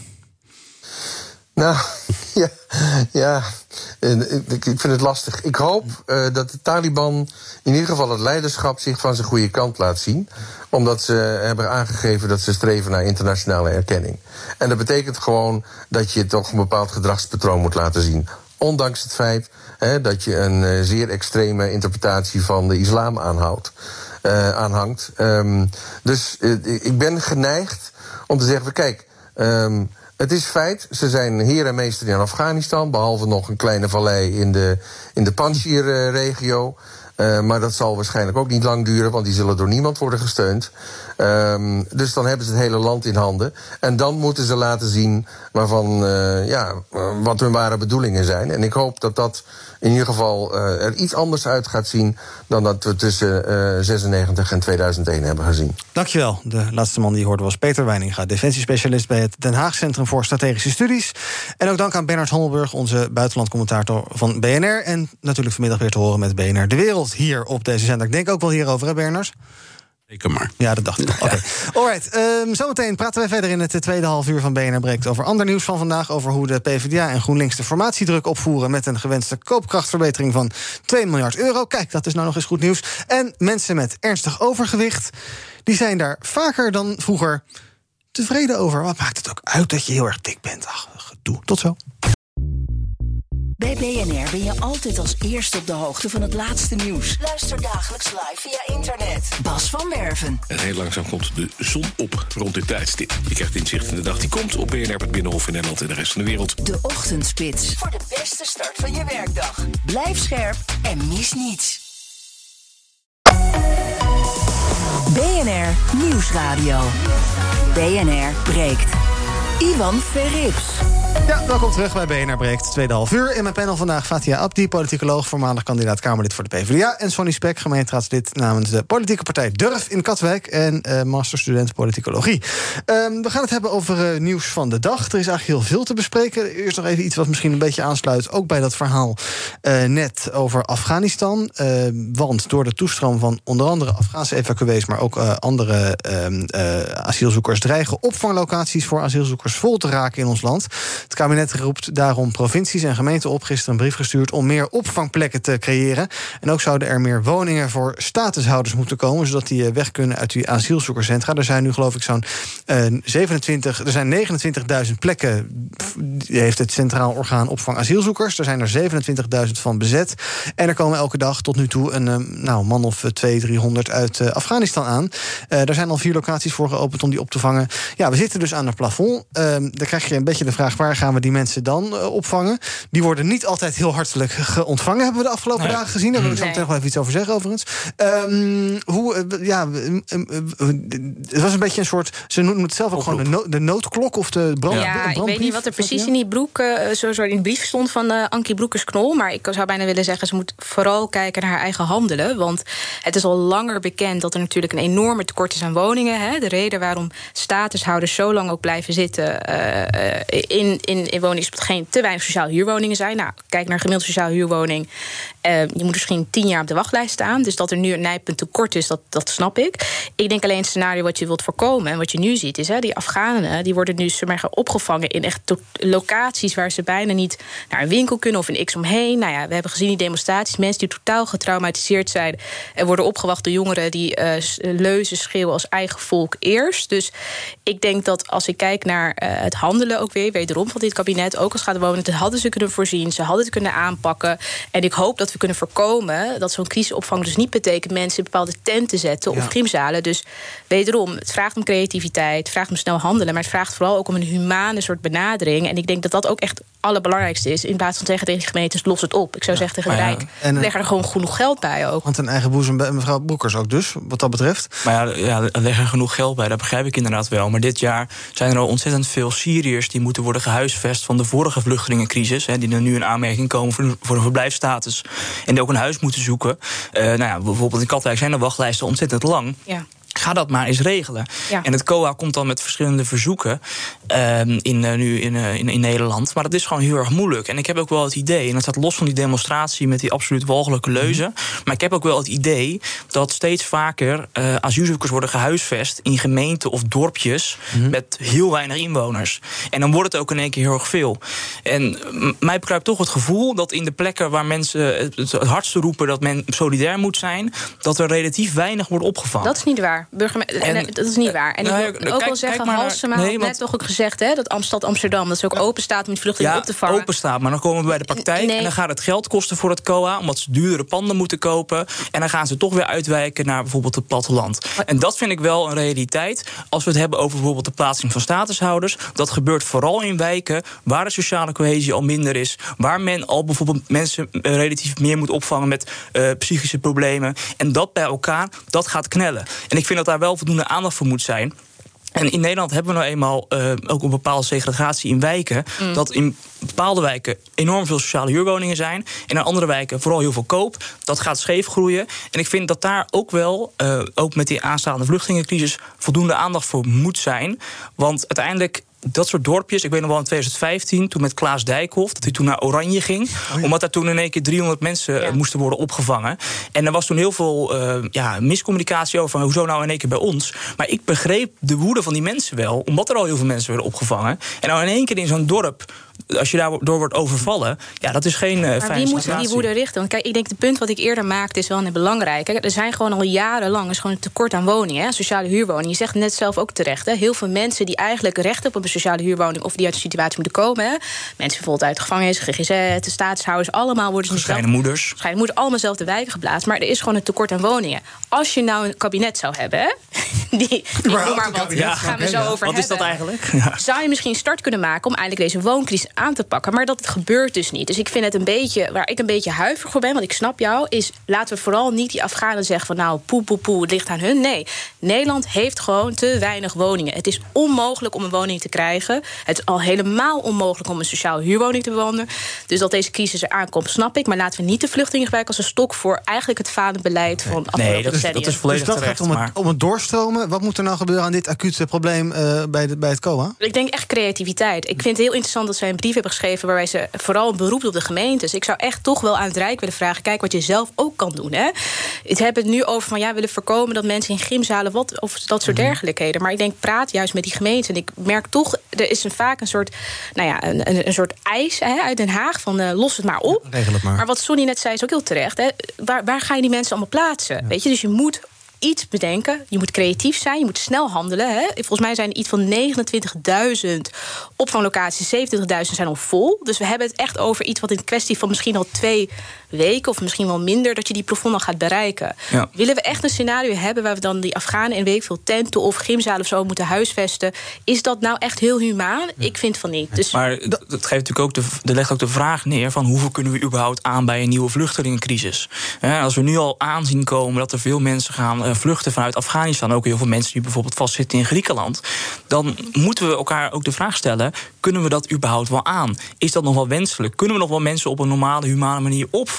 Nou, ja, ja. Ik vind het lastig. Ik hoop uh, dat de Taliban in ieder geval het leiderschap zich van zijn goede kant laat zien. Omdat ze hebben aangegeven dat ze streven naar internationale erkenning. En dat betekent gewoon dat je toch een bepaald gedragspatroon moet laten zien. Ondanks het feit hè, dat je een uh, zeer extreme interpretatie van de islam aanhoudt, uh, aanhangt. Um, dus uh, ik ben geneigd om te zeggen, kijk, Um, het is feit, ze zijn heer en meester in Afghanistan, behalve nog een kleine vallei in de, in de Panjshir-regio. Uh, maar dat zal waarschijnlijk ook niet lang duren, want die zullen door niemand worden gesteund. Um, dus dan hebben ze het hele land in handen. En dan moeten ze laten zien waarvan, uh, ja, wat hun ware bedoelingen zijn. En ik hoop dat dat in ieder geval uh, er iets anders uit gaat zien dan dat we tussen uh, zesennegentig en tweeduizend één hebben gezien. Dankjewel. De laatste man die je hoorde was Peter Wijninga, defensiespecialist bij het Den Haag Centrum voor Strategische Studies. En ook dank aan Bernard Hommelburg, onze buitenlandcommentator van B N R. En natuurlijk vanmiddag weer te horen met B N R De Wereld hier op deze zender. Ik denk ook wel hierover, hè Bernard? Zeker maar. Ja, dat dacht ik. Oké. Okay. Alright, um, zometeen praten wij verder in het tweede half uur van B N R Breekt over ander nieuws van vandaag, over hoe de PvdA en GroenLinks de formatiedruk opvoeren met een gewenste koopkrachtverbetering van twee miljard euro. Kijk, dat is nou nog eens goed nieuws. En mensen met ernstig overgewicht, die zijn daar vaker dan vroeger tevreden over. Wat maakt het ook uit dat je heel erg dik bent? Ach, gedoe. Tot zo. Bij B N R ben je altijd als eerste op de hoogte van het laatste nieuws. Luister dagelijks live via internet. Bas van Werven. En heel langzaam komt de zon op rond dit tijdstip. Je krijgt inzicht in de dag die komt op B N R, het Binnenhof in Nederland en de rest van de wereld. De Ochtendspits. Voor de beste start van je werkdag. Blijf scherp en mis niets. B N R Nieuwsradio. B N R Breekt. Ivan Verrips. Ja, welkom terug bij B N R Breekt, tweede half uur. In mijn panel vandaag Fathia Abdi, politicoloog, voormalig kandidaat Kamerlid voor de PvdA. En Sonny Spek, gemeenteraadslid namens de politieke partij Durf in Katwijk. En uh, masterstudent politicologie. Um, we gaan het hebben over uh, nieuws van de dag. Er is eigenlijk heel veel te bespreken. Eerst nog even iets wat misschien een beetje aansluit, ook bij dat verhaal uh, net over Afghanistan. Uh, want door de toestroom van onder andere Afghaanse evacuees, maar ook uh, andere uh, uh, asielzoekers, dreigen opvanglocaties voor asielzoekers vol te raken in ons land. Het kabinet roept daarom provincies en gemeenten op, gisteren een brief gestuurd om meer opvangplekken te creëren. En ook zouden er meer woningen voor statushouders moeten komen, zodat die weg kunnen uit die asielzoekerscentra. Er zijn nu geloof ik zo'n uh, zevenentwintig, er zijn negenentwintigduizend plekken, heeft het Centraal Orgaan Opvang Asielzoekers. Er zijn er zevenentwintigduizend van bezet. En er komen elke dag tot nu toe een uh, nou, man of tweehonderd, driehonderd uit uh, Afghanistan aan. Uh, er zijn al vier locaties voor geopend om die op te vangen. Ja, we zitten dus aan het plafond. Uh, dan krijg je een beetje de vraag, waar gaan we die mensen dan uh, opvangen? Die worden niet altijd heel hartelijk ge- ontvangen, hebben we de afgelopen nee. dagen gezien. Daar wil ik zo meteen wel even iets over zeggen, overigens. Um, hoe, uh, ja, uh, uh, uh, het was een beetje een soort, ze noemen het zelf ook Oproep. gewoon de, no- de noodklok of de brand. Ja, brandbrief, ik weet niet wat er precies in die broek, uh, zo, zo in de brief stond van uh, Ankie Broekers-Knol, maar ik zou bijna willen zeggen, ze moet vooral kijken naar haar eigen handelen, want het is al langer bekend dat er natuurlijk een enorme tekort is aan woningen. Hè? De reden waarom statushouders zo lang ook blijven zitten uh, in, in, in woningen is dat geen te weinig sociale huurwoningen zijn. Nou, kijk naar een gemiddelde sociale huurwoning. Uh, je moet misschien tien jaar op de wachtlijst staan. Dus dat er nu een nijpend tekort is, dat, dat snap ik. Ik denk alleen het scenario wat je wilt voorkomen en wat je nu ziet is, hè, die Afghanen die worden nu zomaar opgevangen in echt to- locaties waar ze bijna niet naar een winkel kunnen of een x omheen. Nou ja, we hebben gezien die demonstraties, mensen die totaal getraumatiseerd zijn en worden opgewacht door jongeren die uh, leuzen schreeuwen als eigen volk eerst. Dus ik denk dat als ik kijk naar uh, het handelen ook weer, wederom van dit kabinet, ook als gaat wonen, dat hadden ze kunnen voorzien, ze hadden het kunnen aanpakken. En ik hoop dat we kunnen voorkomen dat zo'n crisisopvang dus niet betekent mensen in bepaalde tenten zetten of ja. gymzalen. Dus wederom, het vraagt om creativiteit, het vraagt om snel handelen, maar het vraagt vooral ook om een humane soort benadering. En ik denk dat dat ook echt het allerbelangrijkste is. In plaats van zeggen tegen de gemeentes, los het op. Ik zou zeggen tegen het Rijk, ja, leg er gewoon genoeg geld bij ook. Want een eigen boezem bij mevrouw Broekers ook dus, wat dat betreft. Maar ja, ja, leg er genoeg geld bij, dat begrijp ik inderdaad wel. Maar dit jaar zijn er al ontzettend veel Syriërs die moeten worden gehuisvest van de vorige vluchtelingencrisis, hè, die er nu in aanmerking komen voor, voor een verblijfsstatus en die ook een huis moeten zoeken. Uh, nou ja, bijvoorbeeld in Katwijk zijn de wachtlijsten ontzettend lang. Ja. Ga dat maar eens regelen. Ja. En het C O A komt dan met verschillende verzoeken uh, in, uh, nu in, uh, in, in Nederland. Maar dat is gewoon heel erg moeilijk. En ik heb ook wel het idee, en dat staat los van die demonstratie met die absoluut walgelijke leuzen. Mm-hmm. Maar ik heb ook wel het idee dat steeds vaker uh, asielzoekers worden gehuisvest in gemeenten of dorpjes mm-hmm. met heel weinig inwoners. En dan wordt het ook in één keer heel erg veel. En m- mij bekruipt toch het gevoel dat in de plekken waar mensen het, het hardste roepen dat men solidair moet zijn, dat er relatief weinig wordt opgevangen. Dat is niet waar. Burgemeester, en, dat is niet waar. En nou, ik wil ook kijk, wel zeggen, Halsema nee, had net toch ook gezegd, hè, dat Stad Amsterdam, dat ze ook open staat om die vluchtelingen ja, op te vangen. Open staat, maar dan komen we bij de praktijk nee. en dan gaat het geld kosten voor het C O A, omdat ze duurdere panden moeten kopen. En dan gaan ze toch weer uitwijken naar bijvoorbeeld het platteland. En dat vind ik wel een realiteit. Als we het hebben over bijvoorbeeld de plaatsing van statushouders, dat gebeurt vooral in wijken waar de sociale cohesie al minder is, waar men al bijvoorbeeld mensen relatief meer moet opvangen met uh, psychische problemen. En dat bij elkaar, dat gaat knellen. En ik vind dat daar wel voldoende aandacht voor moet zijn. En in Nederland hebben we nou eenmaal uh, ook een bepaalde segregatie in wijken. Mm. Dat in bepaalde wijken enorm veel sociale huurwoningen zijn. En in andere wijken vooral heel veel koop. Dat gaat scheef groeien. En ik vind dat daar ook wel, uh, ook met die aanstaande vluchtelingencrisis, voldoende aandacht voor moet zijn. Want uiteindelijk, dat soort dorpjes, ik weet nog wel in twintig vijftien, toen met Klaas Dijkhoff, dat hij toen naar Oranje ging, oh ja. omdat daar toen in één keer driehonderd mensen ja. moesten worden opgevangen. En er was toen heel veel uh, ja, miscommunicatie over van hoezo nou in één keer bij ons. Maar ik begreep de woede van die mensen wel, omdat er al heel veel mensen werden opgevangen. En nou in één keer in zo'n dorp, als je daardoor wordt overvallen, ja, dat is geen uh, fijne situatie. Maar wie moet die woede richten? Want kijk, ik denk het punt wat ik eerder maakte is wel een belangrijk. Kijk, er zijn gewoon al jarenlang is gewoon een tekort aan woningen, hè, sociale huurwoningen. Je zegt het net zelf ook terecht, hè, heel veel mensen die eigenlijk recht hebben op een sociale huurwoning of die uit de situatie moeten komen, hè. Mensen bijvoorbeeld uit de gevangenis, G G Z, de staatshouders, allemaal worden ze gescheiden moeders. Gescheiden moeders, allemaal zelf de wijken geplaatst. Maar er is gewoon een tekort aan woningen. Als je nou een kabinet zou hebben, hè, die, ik noem maar wat, ja, gaan okay, we zo ja. over wat hebben. Is dat eigenlijk? Ja. Zou je misschien een start kunnen maken om eigenlijk deze wooncrisis aan te pakken? Maar dat gebeurt dus niet. Dus ik vind het een beetje, waar ik een beetje huiverig voor ben, want ik snap jou, is laten we vooral niet die Afghanen zeggen van nou, poe, poe, poe, het ligt aan hun. Nee, Nederland heeft gewoon te weinig woningen. Het is onmogelijk om een woning te krijgen. Het is al helemaal onmogelijk om een sociale huurwoning te bewonen. Dus dat deze crisis er aankomt, snap ik. Maar laten we niet de vluchtelingen gebruiken als een stok voor eigenlijk het fadenbeleid van afgelopen nee, dat is, dat is volledig dus dat terecht. Gaat om, maar... het, om het doorstromen. Wat moet er nou gebeuren aan dit acute probleem uh, bij, de, bij het C O A? Ik denk echt creativiteit. Ik vind het heel interessant dat zij een brief hebben geschreven waarbij ze vooral een beroep op de gemeentes. Ik zou echt toch wel aan het Rijk willen vragen, kijk wat je zelf ook kan doen. Hè? Het hebben het nu over van ja, we willen voorkomen dat mensen in gymzalen wat of dat soort dergelijkheden. Maar ik denk, praat juist met die gemeenten. En ik merk toch, er is een, vaak een soort, nou ja, een, een, een soort eis hè, uit Den Haag van uh, los het maar op. Ja, regel het maar. Maar wat Sonny net zei is ook heel terecht. Hè? Waar, waar ga je die mensen allemaal plaatsen? Ja. Weet je, dus je moet iets bedenken. Je moet creatief zijn, je moet snel handelen. Hè. Volgens mij zijn er iets van negenentwintigduizend opvanglocaties, zevenentwintigduizend zijn al vol. Dus we hebben het echt over iets wat in kwestie van misschien al twee weken of misschien wel minder, dat je die plafond al gaat bereiken. Ja. Willen we echt een scenario hebben waar we dan die Afghanen in week veel tenten of gymzalen of zo moeten huisvesten? Is dat nou echt heel humaan? Ja. Ik vind van niet. Dus maar dat geeft natuurlijk ook de, de legt ook de vraag neer van hoeveel kunnen we überhaupt aan bij een nieuwe vluchtelingencrisis? He, als we nu al aanzien komen dat er veel mensen gaan uh, vluchten vanuit Afghanistan, ook heel veel mensen die bijvoorbeeld vastzitten in Griekenland, dan moeten we elkaar ook de vraag stellen, kunnen we dat überhaupt wel aan? Is dat nog wel wenselijk? Kunnen we nog wel mensen op een normale, humane manier opvangen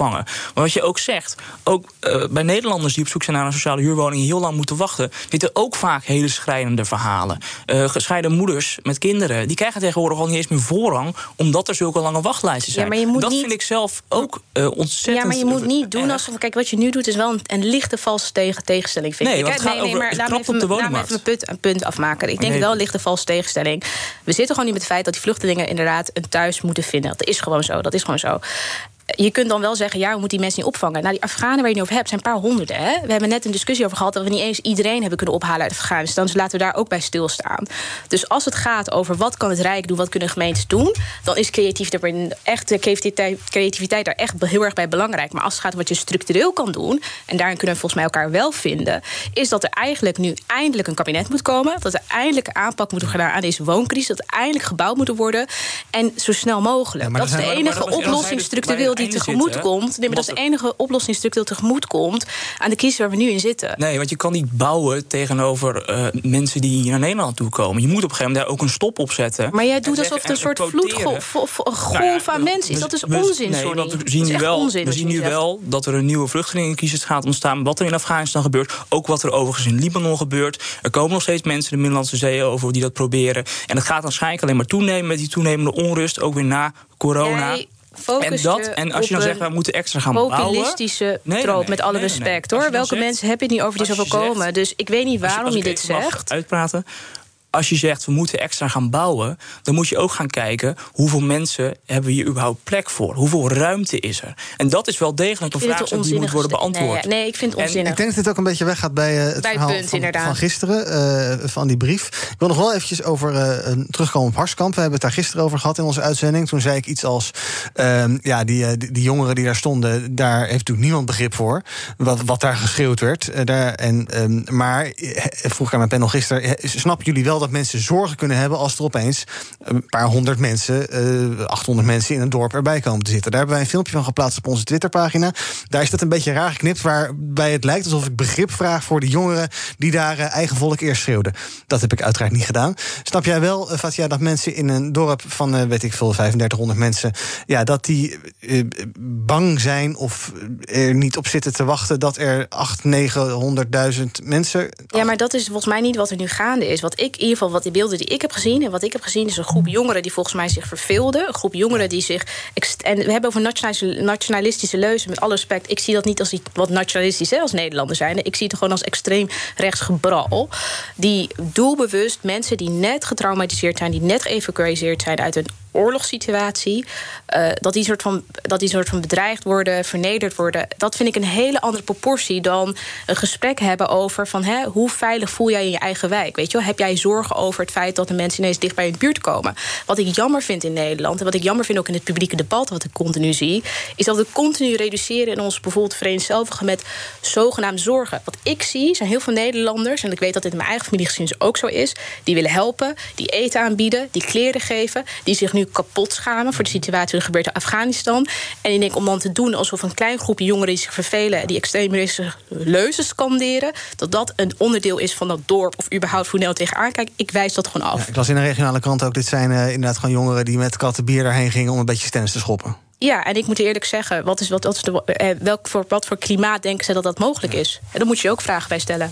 opvangen. Maar wat je ook zegt, ook uh, bij Nederlanders die op zoek zijn naar een sociale huurwoning heel lang moeten wachten, zitten ook vaak hele schrijnende verhalen. Uh, gescheiden moeders met kinderen, die krijgen tegenwoordig al niet eens meer voorrang, omdat er zulke lange wachtlijsten zijn. Ja, maar je moet dat niet... vind ik zelf ook uh, ontzettend... Ja, maar je moet niet doen alsof... Kijk, wat je nu doet is wel een, een lichte valse tegen, tegenstelling, vind nee, ik. Want het nee, nee, maar laat me even, laat me even een, punt, een punt afmaken. Ik denk nee. wel een lichte valse tegenstelling. We zitten gewoon niet met het feit dat die vluchtelingen inderdaad een thuis moeten vinden. Dat is gewoon zo, dat is gewoon zo. Je kunt dan wel zeggen, ja, we moeten die mensen niet opvangen. Nou, die Afghanen waar je het over hebt, zijn een paar honderden. Hè? We hebben net een discussie over gehad dat we niet eens iedereen hebben kunnen ophalen uit Afghanistan. Dus laten we daar ook bij stilstaan. Dus als het gaat over wat kan het Rijk doen, wat kunnen gemeentes doen, dan is creativiteit, echt, creativiteit, creativiteit daar echt heel erg bij belangrijk. Maar als het gaat om wat je structureel kan doen, en daarin kunnen we volgens mij elkaar wel vinden, is dat er eigenlijk nu eindelijk een kabinet moet komen. Dat er eindelijk aanpak moet worden gedaan aan deze wooncrisis. Dat er eindelijk gebouwd moet worden. En zo snel mogelijk. Ja, dat is de enige oplossing structureel die tegemoet zitten, komt. Nee, maar dat is de enige oplossing structureel tegemoet komt aan de crisis waar we nu in zitten. Nee, want je kan niet bouwen tegenover uh, mensen die hier naar Nederland toe komen. Je moet op een gegeven moment daar ook een stop op zetten. Maar jij doet alsof het een soort vloedgolf golf nou ja, aan mensen is. Dat is we, onzin, nee, sorry. We zien nu wel, onzin, we zien nu wel dat er een nieuwe vluchtelingencrisis gaat ontstaan. Wat er in Afghanistan gebeurt. Ook wat er overigens in Libanon gebeurt. Er komen nog steeds mensen de Middellandse Zee over die dat proberen. En het gaat waarschijnlijk alleen maar toenemen met die toenemende onrust. Ook weer na corona. Jij en, dat, en als je dan zegt, we moeten extra gaan bouwen... populistische nee, troop, nee, nee, met alle nee, nee, respect, nee. hoor. Welke zegt, mensen heb je niet over die zoveel komen? Dus ik weet niet waarom je, je dit zegt. Uitpraten. Als je zegt, we moeten extra gaan bouwen, dan moet je ook gaan kijken hoeveel mensen hebben we hier überhaupt plek voor? Hoeveel ruimte is er? En dat is wel degelijk een vraag die moet worden beantwoord. Nee, nee, ik vind het onzinnig. En ik denk dat dit ook een beetje weggaat bij uh, het bij verhaal punt, van, van gisteren, uh, van die brief. Ik wil nog wel eventjes over uh, terugkomen op Harskamp. We hebben het daar gisteren over gehad in onze uitzending. Toen zei ik iets als, uh, ja, die, die, die jongeren die daar stonden, daar heeft natuurlijk niemand begrip voor. Wat, wat daar geschreeuwd werd. Uh, daar, en, um, maar, uh, vroeg ik aan mijn panel gisteren, snappen jullie wel dat mensen zorgen kunnen hebben als er opeens een paar honderd mensen, uh, achthonderd mensen in een dorp erbij komen te zitten? Daar hebben wij een filmpje van geplaatst op onze Twitterpagina. Daar is dat een beetje raar geknipt, waarbij het lijkt alsof ik begrip vraag voor de jongeren die daar uh, eigen volk eerst schreeuwden. Dat heb ik uiteraard niet gedaan. Snap jij wel, uh, Fatia, dat mensen in een dorp van, uh, weet ik veel, vijfendertighonderd mensen, ja, dat die uh, bang zijn of er niet op zitten te wachten dat er acht, negenhonderdduizend mensen... Ja, maar dat is volgens mij niet wat er nu gaande is. Wat ik in ieder geval, wat die beelden die ik heb gezien en wat ik heb gezien, is een groep jongeren die volgens mij zich verveelden. Een groep jongeren die zich... En we hebben over nationalistische leuzen, met alle respect. Ik zie dat niet als iets wat nationalistisch hè, als Nederlander zijn. Ik zie het gewoon als extreem rechts gebral. Die doelbewust mensen die net getraumatiseerd zijn, die net geëvacueerd zijn uit een oorlogssituatie, uh, dat die soort van dat die soort van bedreigd worden, vernederd worden. Dat vind ik een hele andere proportie dan een gesprek hebben over van hè, hoe veilig voel jij in je eigen wijk? Weet je wel? Heb jij zorgen over het feit dat de mensen ineens dicht bij je buurt komen? Wat ik jammer vind in Nederland en wat ik jammer vind ook in het publieke debat wat ik continu zie, is dat we continu reduceren in ons bijvoorbeeld vereenzelvigen met zogenaamde zorgen. Wat ik zie zijn heel veel Nederlanders, en ik weet dat dit in mijn eigen familiegeschiedenis ook zo is, die willen helpen, die eten aanbieden, die kleren geven, die zich nu kapot schamen voor de situatie die er gebeurt in Afghanistan. En ik denk om dan te doen alsof een klein groepje jongeren die zich vervelen en die extremistische leuzen scanderen, dat dat een onderdeel is van dat dorp of überhaupt hoe Nederland tegenaan kijkt. Ik wijs dat gewoon af. Ja, ik las in een regionale krant ook, dit zijn uh, inderdaad gewoon jongeren die met katten bier daarheen gingen om een beetje stennis te schoppen. Ja, en ik moet eerlijk zeggen, wat is, wat, wat is de, eh, welk voor, wat voor klimaat denken ze dat dat mogelijk is? En daar moet je ook vragen bij stellen.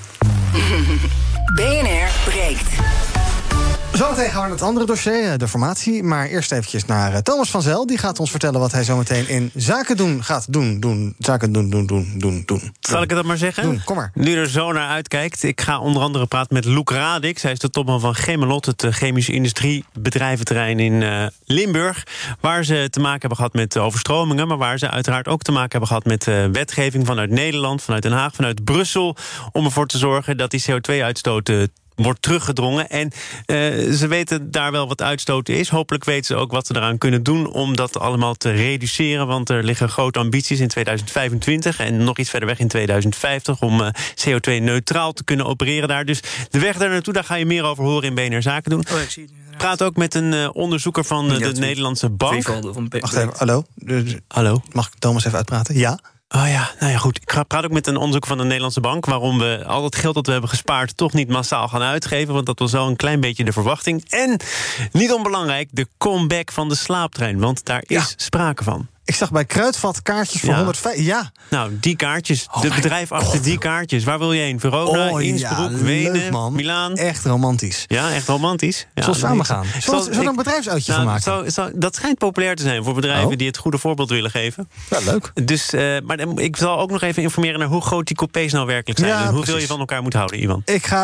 B N R breekt. Zometeen gaan we naar het andere dossier, de formatie. Maar eerst eventjes naar uh, Thomas van Zel. Die gaat ons vertellen wat hij zometeen in zaken doen gaat doen. doen zaken doen, doen, doen, doen, doen. Zal ik het dan maar zeggen? Doen, kom maar. Nu er zo naar uitkijkt. Ik ga onder andere praten met Loek Radix. Hij is de topman van Chemelot, het uh, chemische industriebedrijventerrein in uh, Limburg. Waar ze te maken hebben gehad met uh, overstromingen. Maar waar ze uiteraard ook te maken hebben gehad met uh, wetgeving vanuit Nederland, vanuit Den Haag, vanuit Brussel. Om ervoor te zorgen dat die C O twee uitstoot uh, wordt teruggedrongen. En uh, ze weten daar wel wat uitstoten is. Hopelijk weten ze ook wat ze eraan kunnen doen om dat allemaal te reduceren. Want er liggen grote ambities in tweeduizend vijfentwintig... en nog iets verder weg in tweeduizend vijftig... om uh, C O twee neutraal te kunnen opereren daar. Dus de weg daar naartoe, daar ga je meer over horen in B N R Zaken doen. Oh, ik zie het. Praat ook met een uh, onderzoeker van uh, de ja, Nederlandse Bank. Wacht even, hallo? Hallo? Mag ik Thomas even uitpraten? Ja? Oh ja, nou ja, goed. Ik praat ook met een onderzoeker van de Nederlandse Bank waarom we al het geld dat we hebben gespaard toch niet massaal gaan uitgeven, want dat was wel een klein beetje de verwachting. En, niet onbelangrijk, de comeback van de slaaptrein, want daar is ja. sprake van. Ik zag bij Kruidvat kaartjes voor Ja. honderdvijftig. Ja. Nou, die kaartjes. Oh, de mijn bedrijf achter God. die kaartjes. Waar wil je heen? Verona, Oh, Innsbruck, ja, Wenen, leuk, man. Milaan. Echt romantisch. Ja, echt romantisch. Ja, Zullen we samen gaan? Ik- Zullen we- zullen we er een ik- bedrijfsuitje nou, van maken? zou- zou- dat schijnt populair te zijn voor bedrijven Oh. die het goede voorbeeld willen geven. Ja, leuk. Dus, uh, maar ik zal ook nog even informeren naar hoe groot die coupés nou werkelijk zijn. Ja, en hoeveel precies. je van elkaar moet houden, Iwan. Ik ga,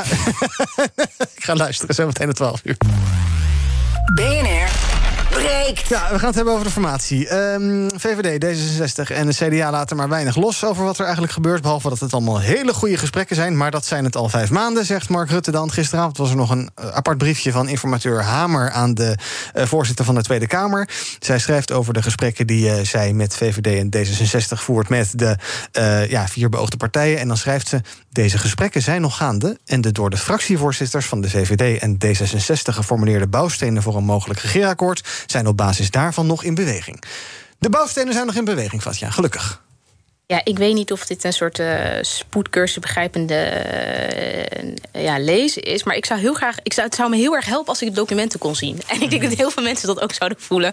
ik ga luisteren, zo meteen om twaalf uur. B N R breekt. Ja, we gaan het hebben over de formatie. Um, V V D, D zesenzestig en de C D A laten maar weinig los over wat er eigenlijk gebeurt. Behalve dat het allemaal hele goede gesprekken zijn. Maar dat zijn het al vijf maanden, zegt Mark Rutte dan. Gisteravond was er nog een uh, apart briefje van informateur Hamer aan de uh, voorzitter van de Tweede Kamer. Zij schrijft over de gesprekken die uh, zij met V V D en D zesenzestig voert met de uh, ja, vier beoogde partijen. En dan schrijft ze: deze gesprekken zijn nog gaande en de door de fractievoorzitters van de V V D en D zesenzestig geformuleerde bouwstenen voor een mogelijk regeerakkoord zijn op basis daarvan nog in beweging. De bouwstenen zijn nog in beweging, Fatja, gelukkig. Ja, ik weet niet of dit een soort uh, spoedcursus begrijpende uh, ja, lezen is. Maar ik zou heel graag. Ik zou, het zou me heel erg helpen als ik de documenten kon zien. En ik denk dat heel veel mensen dat ook zouden voelen.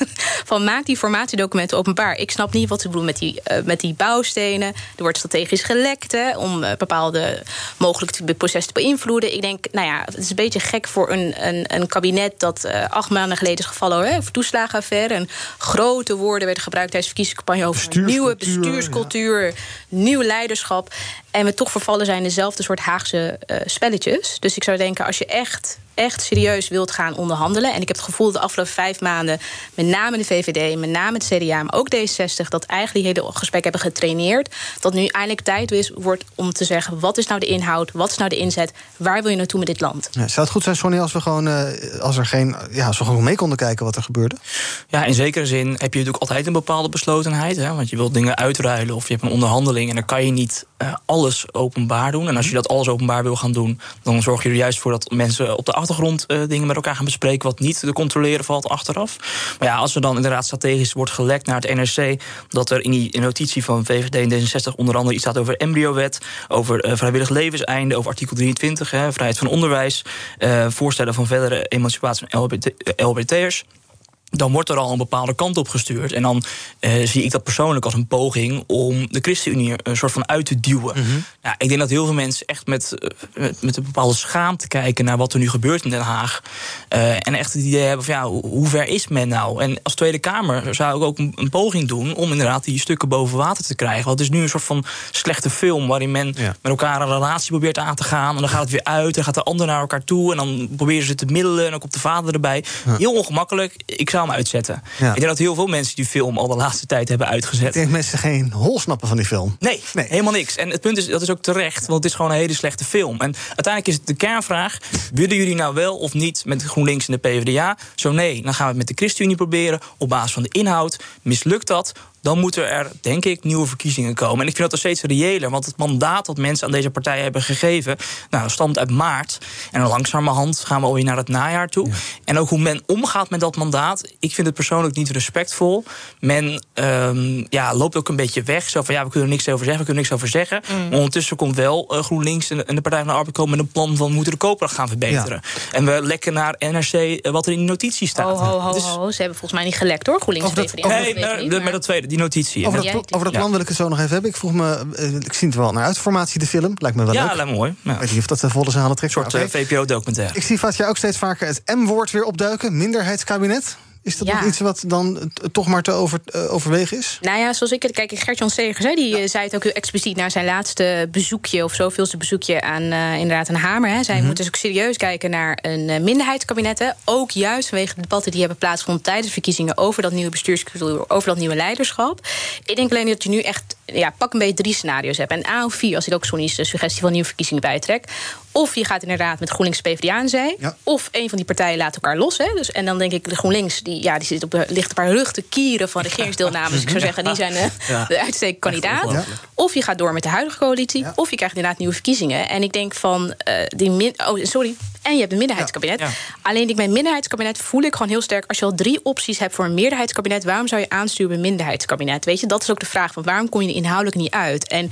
Van maak die formatiedocumenten openbaar. Ik snap niet wat ze bedoelen met die, uh, met die bouwstenen. Er wordt strategisch gelekt hè, om uh, bepaalde mogelijke processen te beïnvloeden. Ik denk, nou ja, het is een beetje gek voor een, een, een kabinet dat uh, acht maanden geleden is gevallen hè, over toeslagenaffaire. En grote woorden werden gebruikt tijdens de verkiezingscampagne over een nieuwe bestuurscultuur. Cultuur, nieuw leiderschap. En we toch vervallen zijn dezelfde soort Haagse uh, spelletjes. Dus ik zou denken, als je echt, echt serieus wilt gaan onderhandelen. En ik heb het gevoel dat de afgelopen vijf maanden met name de V V D, met name het C D A, maar ook D zesenzestig, dat eigenlijk die hele gesprek hebben getraineerd. Dat nu eindelijk tijd is, wordt om te zeggen: wat is nou de inhoud? Wat is nou de inzet? Waar wil je naartoe met dit land? Ja, zou het goed zijn, Sonny, als we gewoon uh, als er geen, ja, als we gewoon mee konden kijken wat er gebeurde? Ja, in zekere zin heb je natuurlijk altijd een bepaalde beslotenheid. Hè, want je wilt dingen uitruilen of je hebt een onderhandeling en dan kan je niet uh, alles openbaar doen. En als je dat alles openbaar wil gaan doen, dan zorg je er juist voor dat mensen op de achtergrond uh, dingen met elkaar gaan bespreken wat niet te controleren valt achteraf. Maar ja, als er dan inderdaad strategisch wordt gelekt naar het N R C, dat er in die notitie van V V D en D zesenzestig onder andere iets staat over embryowet, over uh, vrijwillig levenseinde, over artikel drieëntwintig, hè, vrijheid van onderwijs, uh, voorstellen van verdere emancipatie van L B T'ers. Dan wordt er al een bepaalde kant op gestuurd. En dan uh, zie ik dat persoonlijk als een poging om de ChristenUnie een soort van uit te duwen. Mm-hmm. Nou, ik denk dat heel veel mensen echt met, uh, met, met een bepaalde schaamte kijken naar wat er nu gebeurt in Den Haag. Uh, en echt het idee hebben van ja, hoe ver is men nou? En als Tweede Kamer zou ik ook een, een poging doen om inderdaad die stukken boven water te krijgen. Want het is nu een soort van slechte film waarin men ja. met elkaar een relatie probeert aan te gaan. En dan gaat het weer uit, dan gaat de ander naar elkaar toe. En dan proberen ze te middelen en dan komt de vader erbij. Ja. Heel ongemakkelijk. Ik zou hem uitzetten. Ja. Ik denk dat heel veel mensen die film al de laatste tijd hebben uitgezet. Ik denk dat mensen geen hol snappen van die film. Nee, nee, helemaal niks. En het punt is, dat is ook terecht, want het is gewoon een hele slechte film. En uiteindelijk is het de kernvraag: willen jullie nou wel of niet met GroenLinks en de PvdA? Zo nee, dan gaan we het met de ChristenUnie proberen op basis van de inhoud. Mislukt dat, dan moeten er, denk ik, nieuwe verkiezingen komen. En ik vind dat nog steeds reëler, want het mandaat dat mensen aan deze partijen hebben gegeven, nou, stamt uit maart. En dan langzamerhand gaan we alweer naar het najaar toe. Ja. En ook hoe men omgaat met dat mandaat, ik vind het persoonlijk niet respectvol. Men um, ja, loopt ook een beetje weg. Zo van, ja, we kunnen er niks over zeggen, we kunnen niks over zeggen. Mm. Maar ondertussen komt wel uh, GroenLinks en de, en de Partij van de Arbeid komen met een plan van we moeten de koopkracht gaan verbeteren. Ja. En we lekken naar N R C uh, wat er in die notitie staat. Ho, ho, ho, dus, ho. Ze hebben volgens mij niet gelekt, hoor, GroenLinks en PvdA. Nee, nee, met, met dat tweede, die notitie. Over dat, pl- over dat plan ja. wil ik het zo nog even hebben. Ik vroeg me, uh, ik zie het wel naar uit, formatie de film. Lijkt me wel ja, leuk. lijkt me mooi. Ja. Ik weet niet of dat de volle zalen trekt. Een soort okay. uh, V P O-documentaire. Ik zie Fatja ook steeds vaker het M-woord weer opduiken. Minderheidskabinet. Is dat ja. nog iets wat dan toch maar te over, uh, overwegen is? Nou ja, zoals ik het kijk, Gert-Jan Segers, hè, die ja. zei het ook heel expliciet naar zijn laatste bezoekje, of zoveelste bezoekje aan uh, inderdaad een Hamer. Hè. Zij mm-hmm. moeten dus ook serieus kijken naar een uh, minderheidskabinet. Hè. Ook juist vanwege de debatten die hebben plaatsgevonden tijdens de verkiezingen over dat nieuwe bestuurscultuur, over dat nieuwe leiderschap. Ik denk alleen dat je nu echt, ja, pak een beetje drie scenario's hebt. En A of vier, als je ook zo'n suggestie van nieuwe verkiezingen bijtrekt. Of je gaat inderdaad met GroenLinks PvdA aan zee. Ja. Of een van die partijen laat elkaar los. Hè. Dus, en dan denk ik, de GroenLinks, die, ja, die zit op de, ligt op haar rug te kieren van regeringsdeelname. Dus ik zou zeggen, die zijn uh, ja. de uitstekende kandidaat. Ja. Of je gaat door met de huidige coalitie. Ja. Of je krijgt inderdaad nieuwe verkiezingen. En ik denk van, uh, die min- oh, sorry... En je hebt een minderheidskabinet. Ja. Ja. Alleen ik bij een minderheidskabinet voel ik gewoon heel sterk, als je al drie opties hebt voor een meerderheidskabinet, waarom zou je aansturen bij een minderheidskabinet? Weet je, dat is ook de vraag van waarom kom je er inhoudelijk niet uit? En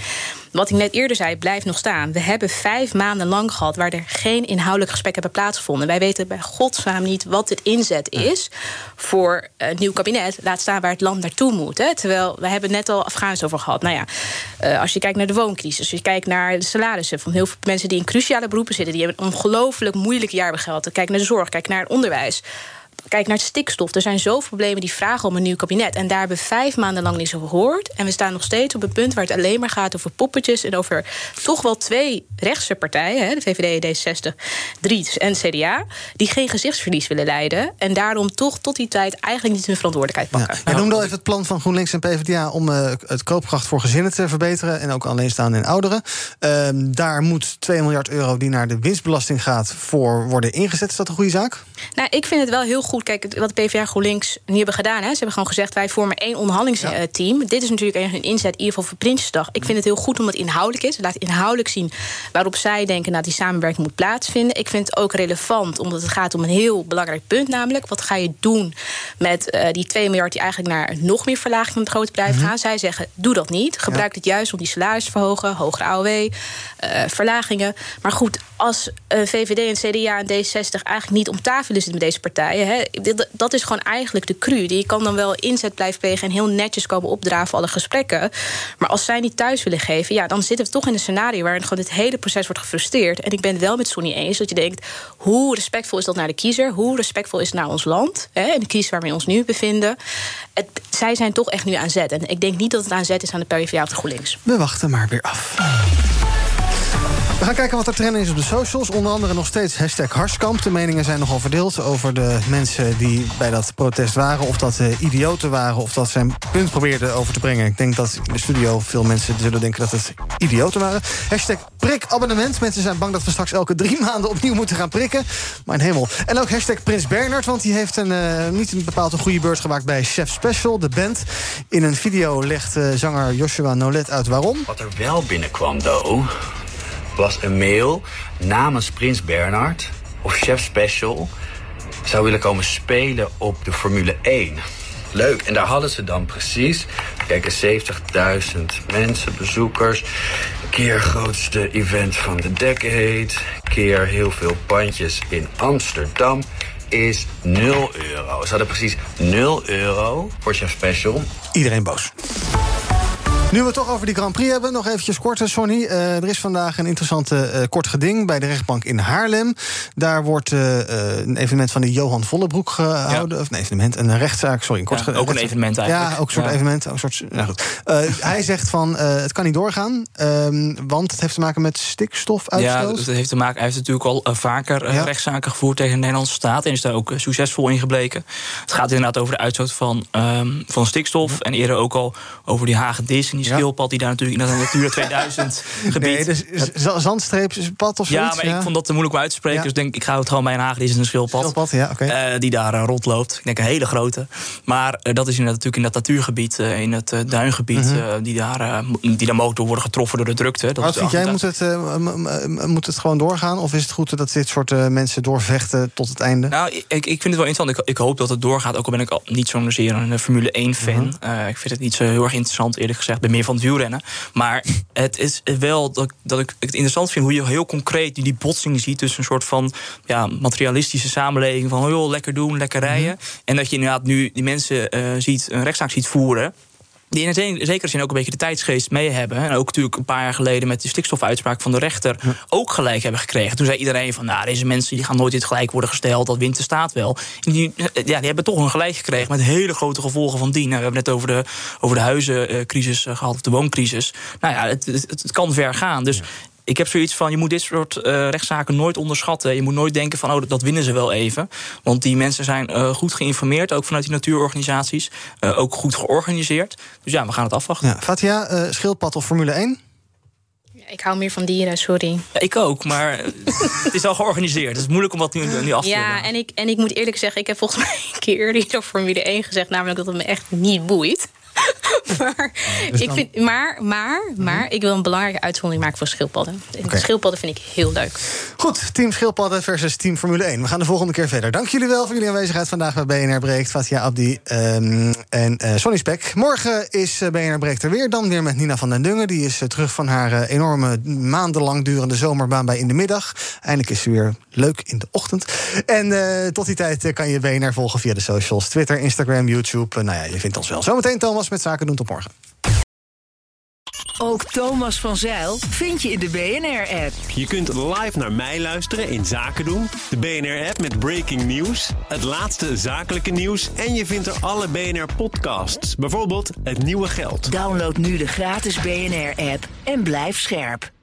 wat ik net eerder zei, blijft nog staan. We hebben vijf maanden lang gehad waar er geen inhoudelijk gesprek hebben plaatsgevonden. Wij weten bij godsnaam niet wat het inzet is voor een nieuw kabinet. Laat staan waar het land naartoe moet. Hè. Terwijl, we hebben het net al Afghanistan over gehad. Nou ja, uh, als je kijkt naar de wooncrisis, als je kijkt naar de salarissen van heel veel mensen die in cruciale beroepen zitten, die hebben een ongelooflijk moeilijk jaar gehad. Kijk naar de zorg, kijk naar het onderwijs. Kijk naar het stikstof. Er zijn zoveel problemen die vragen om een nieuw kabinet. En daar hebben we vijf maanden lang niets over gehoord. En we staan nog steeds op een punt waar het alleen maar gaat over poppetjes en over toch wel twee rechtse partijen, de V V D, D zesenzestig, Dries en C D A, die geen gezichtsverlies willen leiden. En daarom toch tot die tijd eigenlijk niet hun verantwoordelijkheid pakken. Ja, je noemde al even het plan van GroenLinks en PvdA om uh, het koopkracht voor gezinnen te verbeteren en ook alleenstaande en ouderen. Uh, daar moet twee miljard euro die naar de winstbelasting gaat voor worden ingezet. Is dat een goede zaak? Nou, ik vind het wel heel goed. Kijk, wat de PvdA GroenLinks nu hebben gedaan, hè, ze hebben gewoon gezegd, wij vormen één onderhandelingsteam. Ja. Dit is natuurlijk een inzet, in ieder geval voor Prinsjesdag. Ik vind het heel goed omdat het inhoudelijk is. Het laat inhoudelijk zien waarop zij denken dat die samenwerking moet plaatsvinden. Ik vind het ook relevant, omdat het gaat om een heel belangrijk punt, namelijk wat ga je doen met uh, die twee miljard die eigenlijk naar nog meer verlaging van het grote bedrijf mm-hmm. gaan. Zij zeggen, doe dat niet. Gebruik ja. het juist om die salaris te verhogen, hogere A O W, uh, verlagingen. Maar goed, als uh, V V D en C D A en D zesenzestig eigenlijk niet om tafel zitten met deze partijen, hè, dat is gewoon eigenlijk de cru. Die kan dan wel inzet blijven plegen en heel netjes komen opdraven alle gesprekken. Maar als zij niet thuis willen geven, ja, dan zitten we toch in een scenario waarin gewoon het hele proces wordt gefrustreerd. En ik ben het wel met Sonny eens dat je denkt, hoe respectvol is dat naar de kiezer? Hoe respectvol is het naar ons land? Hè, en de kiezer waar we ons nu bevinden. Het, zij zijn toch echt nu aan zet. En ik denk niet dat het aan zet is aan de PvdA of de GroenLinks. We wachten maar weer af. We gaan kijken wat er trending is op de socials. Onder andere nog steeds hashtag Harskamp. De meningen zijn nogal verdeeld over de mensen die bij dat protest waren. Of dat uh, idioten waren, of dat ze een punt probeerden over te brengen. Ik denk dat in de studio veel mensen zullen denken dat het idioten waren. Hashtag prikabonnement. Mensen zijn bang dat we straks elke drie maanden opnieuw moeten gaan prikken. Mijn hemel. En ook hashtag Prins Bernhard, want die heeft een, uh, niet een bepaald een goede beurs gemaakt bij Chef Special, de band. In een video legt uh, zanger Joshua Nolet uit waarom. Wat er wel binnenkwam, though, was een mail namens Prins Bernhard of Chef Special zou willen komen spelen op de Formule één. Leuk, en daar hadden ze dan precies, kijk, zeventigduizend mensen, bezoekers, keer grootste event van de decade, keer heel veel pandjes in Amsterdam, is nul euro. Ze hadden precies nul euro voor Chef Special. Iedereen boos. Nu we het toch over die Grand Prix hebben, nog eventjes kort, Sonny. Uh, er is vandaag een interessante uh, kort geding bij de rechtbank in Haarlem. Daar wordt uh, een evenement van de Johan Vollebroek gehouden. Ja. Of een evenement, een rechtszaak, sorry. Een kort ja, ook een evenement eigenlijk. Ja, ook een soort ja. evenement. Een soort, nou goed. Uh, hij zegt van, uh, het kan niet doorgaan, um, want het heeft te maken met stikstofuitstoot. Ja, het heeft te maken, hij heeft natuurlijk al uh, vaker uh, ja. rechtszaken gevoerd tegen de Nederlandse staat en is daar ook uh, succesvol in gebleken. Het gaat inderdaad over de uitstoot van, um, van stikstof ja. en eerder ook al over die hagedis. Die schildpad die daar natuurlijk in dat Natura tweeduizend gebied. Nee, dus zandstreepspad of zoiets? Ja, maar ja. ik vond dat te moeilijk om uit te spreken. Ja. Dus denk ik ga het gewoon bij een hagedis en een schildpad. Schildpad, ja, oké. Okay. Uh, die daar uh, rondloopt. Ik denk een hele grote. Maar uh, dat is inderdaad natuurlijk in dat natuurgebied, uh, in het uh, duingebied, mm-hmm. uh, die, daar, uh, die daar mogelijk door worden getroffen door de drukte. Dat Wat vind jij, moet het, uh, moet het gewoon doorgaan? Of is het goed dat dit soort uh, mensen doorvechten tot het einde? Nou, ik, ik vind het wel interessant. Ik, ik hoop dat het doorgaat. Ook al ben ik al niet zozeer een Formule één fan. Mm-hmm. Uh, ik vind het niet zo heel erg interessant, eerlijk gezegd. Ik ben meer van het wielrennen. Maar het is wel dat, dat ik het interessant vind hoe je heel concreet die, die botsing ziet tussen een soort van ja, materialistische samenleving. Van joh, lekker doen, lekker rijden. Mm-hmm. En dat je inderdaad nu die mensen uh, ziet, een rechtszaak ziet voeren. Die in een zekere zin ook een beetje de tijdsgeest mee hebben. En ook natuurlijk een paar jaar geleden met de stikstofuitspraak van de rechter ja. ook gelijk hebben gekregen. Toen zei iedereen van, nou, deze mensen die gaan nooit in het gelijk worden gesteld. Dat wint de staat wel. En die, ja, die hebben toch een gelijk gekregen met hele grote gevolgen van die. Nou, we hebben het net over de, over de huizencrisis uh, gehad, of de wooncrisis. Nou ja, het, het, het kan ver gaan. Dus ja. ik heb zoiets van, je moet dit soort uh, rechtszaken nooit onderschatten. Je moet nooit denken van, oh, dat, dat winnen ze wel even. Want die mensen zijn uh, goed geïnformeerd, ook vanuit die natuurorganisaties. Uh, ook goed georganiseerd. Dus ja, we gaan het afwachten. Ja, Fatia, uh, schildpad of Formule één? Ja, ik hou meer van dieren, sorry. Ja, ik ook, maar het is al georganiseerd. Het is moeilijk om dat nu, nu af te doen. Ja, en ik, en ik moet eerlijk zeggen, ik heb volgens mij een keer eerder over Formule één gezegd, namelijk dat het me echt niet boeit. maar, Dus ik dan... vind, maar, maar, maar ik wil een belangrijke uitzondering maken voor schildpadden. Okay. Schildpadden vind ik heel leuk. Goed, team schildpadden versus team Formule één. We gaan de volgende keer verder. Dank jullie wel voor jullie aanwezigheid vandaag bij B N R Breekt. Fatia Abdi um, en uh, Sonny Spek. Morgen is uh, B N R Breekt er weer. Dan weer met Nina van den Dungen. Die is uh, terug van haar uh, enorme maandenlang durende zomerbaan bij In de Middag. Eindelijk is ze weer leuk in de ochtend. En uh, tot die tijd uh, kan je B N R volgen via de socials. Twitter, Instagram, YouTube. Uh, nou ja, je vindt ons wel. Zometeen Thomas met Zaken doen. Tot morgen. Ook Thomas van Zijl vind je in de B N R-app. Je kunt live naar mij luisteren in Zaken doen. De B N R-app met breaking news. Het laatste zakelijke nieuws. En je vindt er alle B N R-podcasts. Bijvoorbeeld Het Nieuwe Geld. Download nu de gratis B N R-app en blijf scherp.